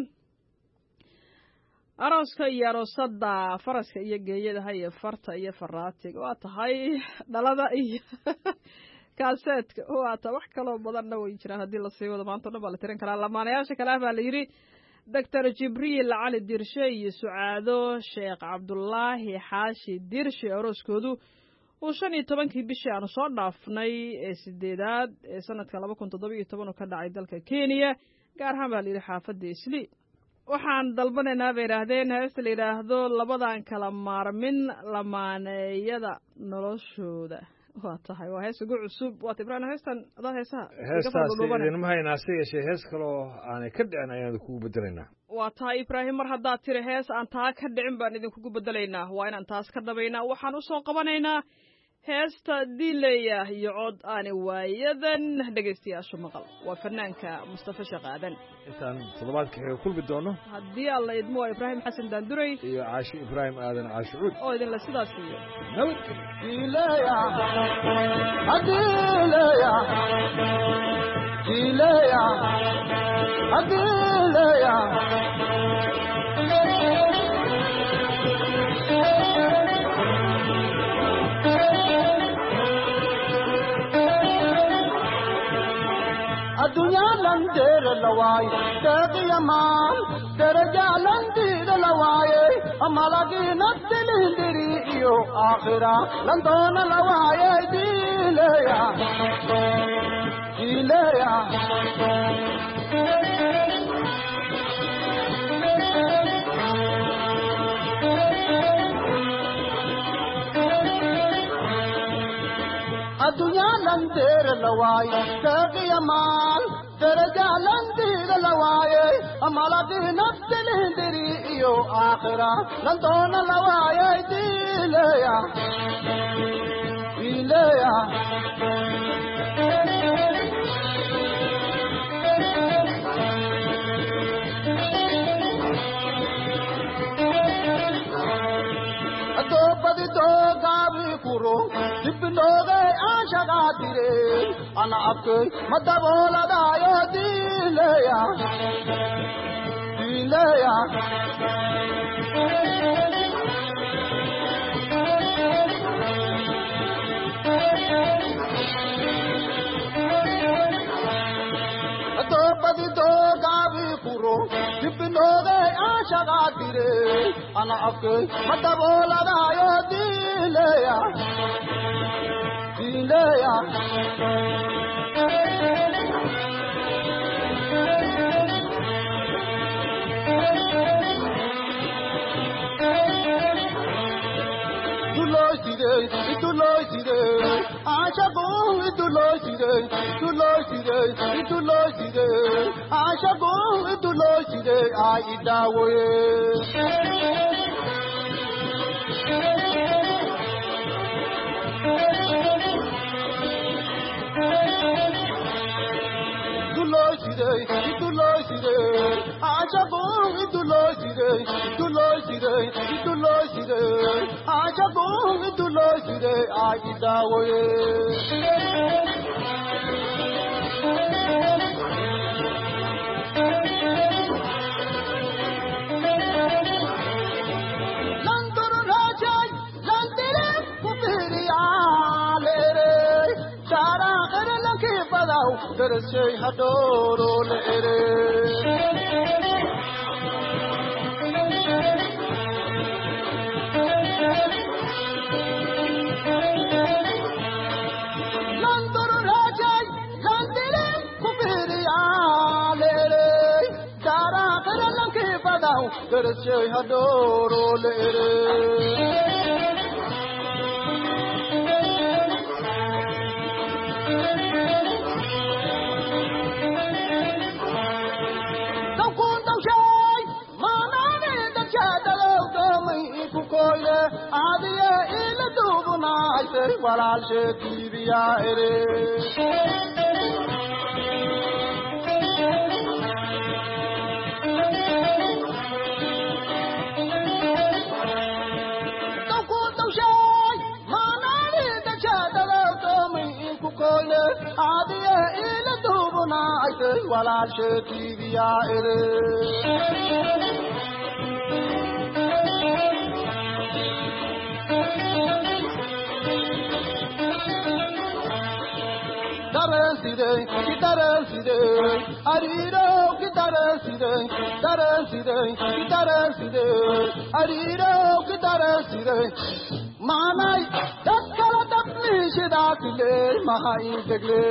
arooska iyo aroosada faraska iyo geeyadaha iyo farta iyo faraatiga waa tahay dhalada iyo kaaseedka waa ta wax kaloo badanna way jiraan haddii lasii wado maanta o dhan baa la tirin karaa lamaanayaasha kale ah baa la yidhi doctor jibriil cali diirshe iyo sucaado sheekh cabdulaahi xaashi diirshe arooskoodu uu shan iyo tobankii bishii aanu soo dhaafnay ee sideedaad ee sanadka laba kun toddoba iyo toban oo ka dhacay dalka kenya gaar ahaan baa la yidhi xaafadda isli waxaan dalbanaynaa bay yidhaahdeen heesta la yidhaahdo labadan kala maarmin lamaaneeyada noloshooda waa tahay waa hees ugu cusub waat ibraahim heestan adaa heesaha heestaas idinma haynaa se yeeshee hees kaloo aanay ka dhicin ayaan idinkugu bedelaynaa waa tahay ibraahim mar haddaad tiri hees aan taa ka dhicin baan idinkugu bedelaynaa waa inaan taas ka dhabaynaa waxaan u soo qabanaynaa heesta diileya iyo cod aani waayadan dhegaystayaashu maqal waa fanaanka mustafa sheekh aadan intaan toddobaadka xiga kulmi doono haddii alla idmo waa ibraahim xasan daanduray iyo caashi ibraahim aadan caashucuud oo idinla sidaas iyo الدنيا لن دير اللواي تاقي مان درجة لن دير اللواي أما لقي نبتل هندري إيو آخرة لن دون اللواي ديليا ديليا الدنيا لن دير اللواي تاقي مان درجة لن دير اللواي أما لقي نفس الهندري إيو آخرة لن دون اللواي ديليا ديليا بدي تو غابي كورو دبلوغي عاشق عاديري انا اكي مدبولا دايو ديليا ديليا تو بدي تو غابي كورو دبلوغي عاشق عاديري انا اكي مدبولا دايو ديليا ديليا عاشقون دلوشيدي دلوشيدي دلوشيدي عاشقون دلوشيدي عايداوي دلوشيدي دلوشيدي عاشقون دلوشيدي دلوشيدي دلوشيدي عاشقون دلوشيدي عايداوي لندن راجاي لندن كبيري عليري شارع غير لك بداو درسي هدورو ليري درسي هدورو ليري لو كنت شاي ما ناني دكا لو دومي كوكويلة عادية إلا دوبنا عيسي ولا الشيكي بيا إيري عادية إلى دوبنا عيسي ولا شيكي بيا إيري Daransidey, daransidey, ariro ki daransidey, daransidey, daransidey, ariro ki daransidey, manay dakkala shidaatile maha integle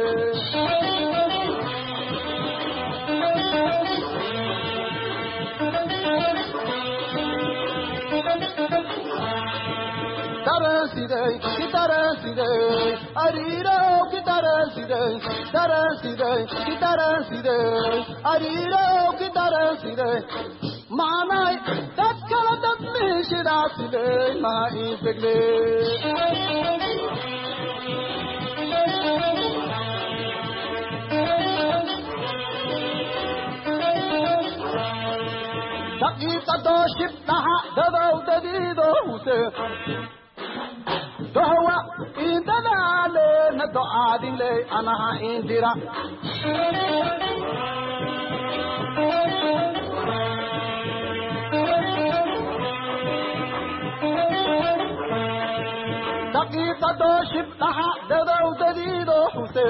Taransidei, que taransidei, arirão, que taransidei, taransidei, que taransidei, arirão, que taransidei. Manai, dakkala dammi shirasidei, ma integle. Dakika doship naha, dadau dadido huse. Doha indadale na doadile anaha indira Daqiqa doshib laha dadaw dadido huse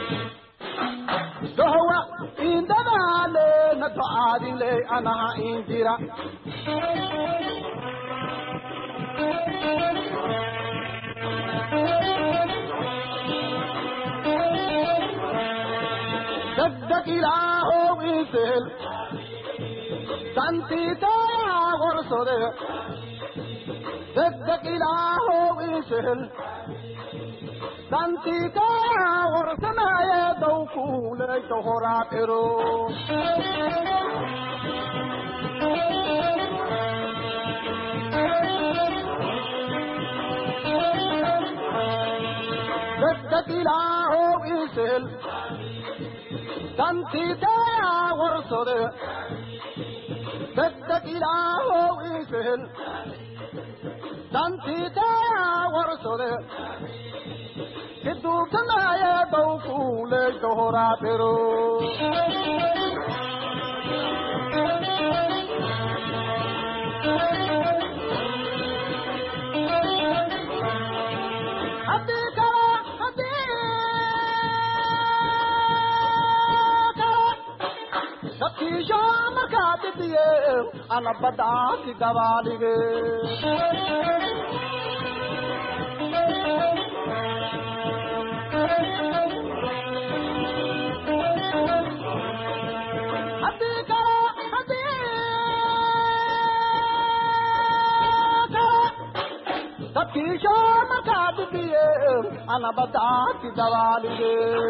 Doha indadale na doadile anaha indira Daddak ilaho isel Tanti taya gorsode Daddak ilaho isel Tanti taya gorsana ya dawkule tohoratero Daddak ilaho isel Tanti taya gorsode Daddak ilaho isel Tanti taya gorsode Kiddu kanaya dawkule tohoratero Adi kara adi Sati shama kati diye anabada ki dawalige Adi kara adi Sati shama kati diye anabada ki dawalige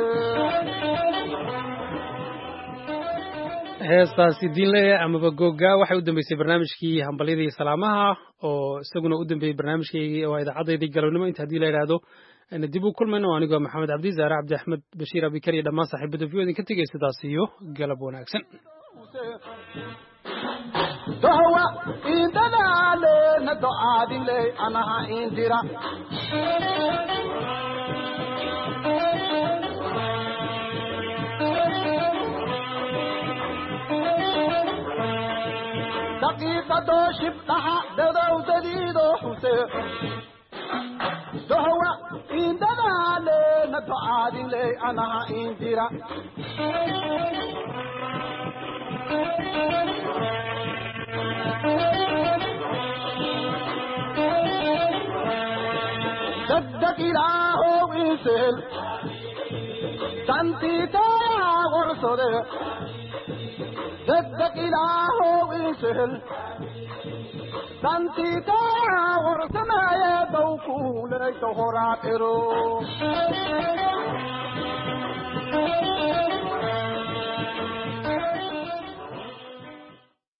heestaasi diinle amaba googa waxay u dambeysay barnaamijkii hambalyadii salaamaha oo isaguna u dambeeyey barnaamijkaygii oo idaacaddeydii galabnimo inta haddii la yidhaahdo ayna dib u kulmayno anigoo maxamed cabdi zaare cabdi axmed bashiir abikar iyo dhammaan saaxiibada v o idinka tegay sidaas iyo galab wanaagsan Doha indadale na doadile anaha indira Daqiqa doshib laha dadaw dadido huse Doha indadale na doadile anaha indira Daddak ilaho isel Tanti taya gorsode Daddak ilaho isel Tanti taya gorsana ya dawkule tohoratero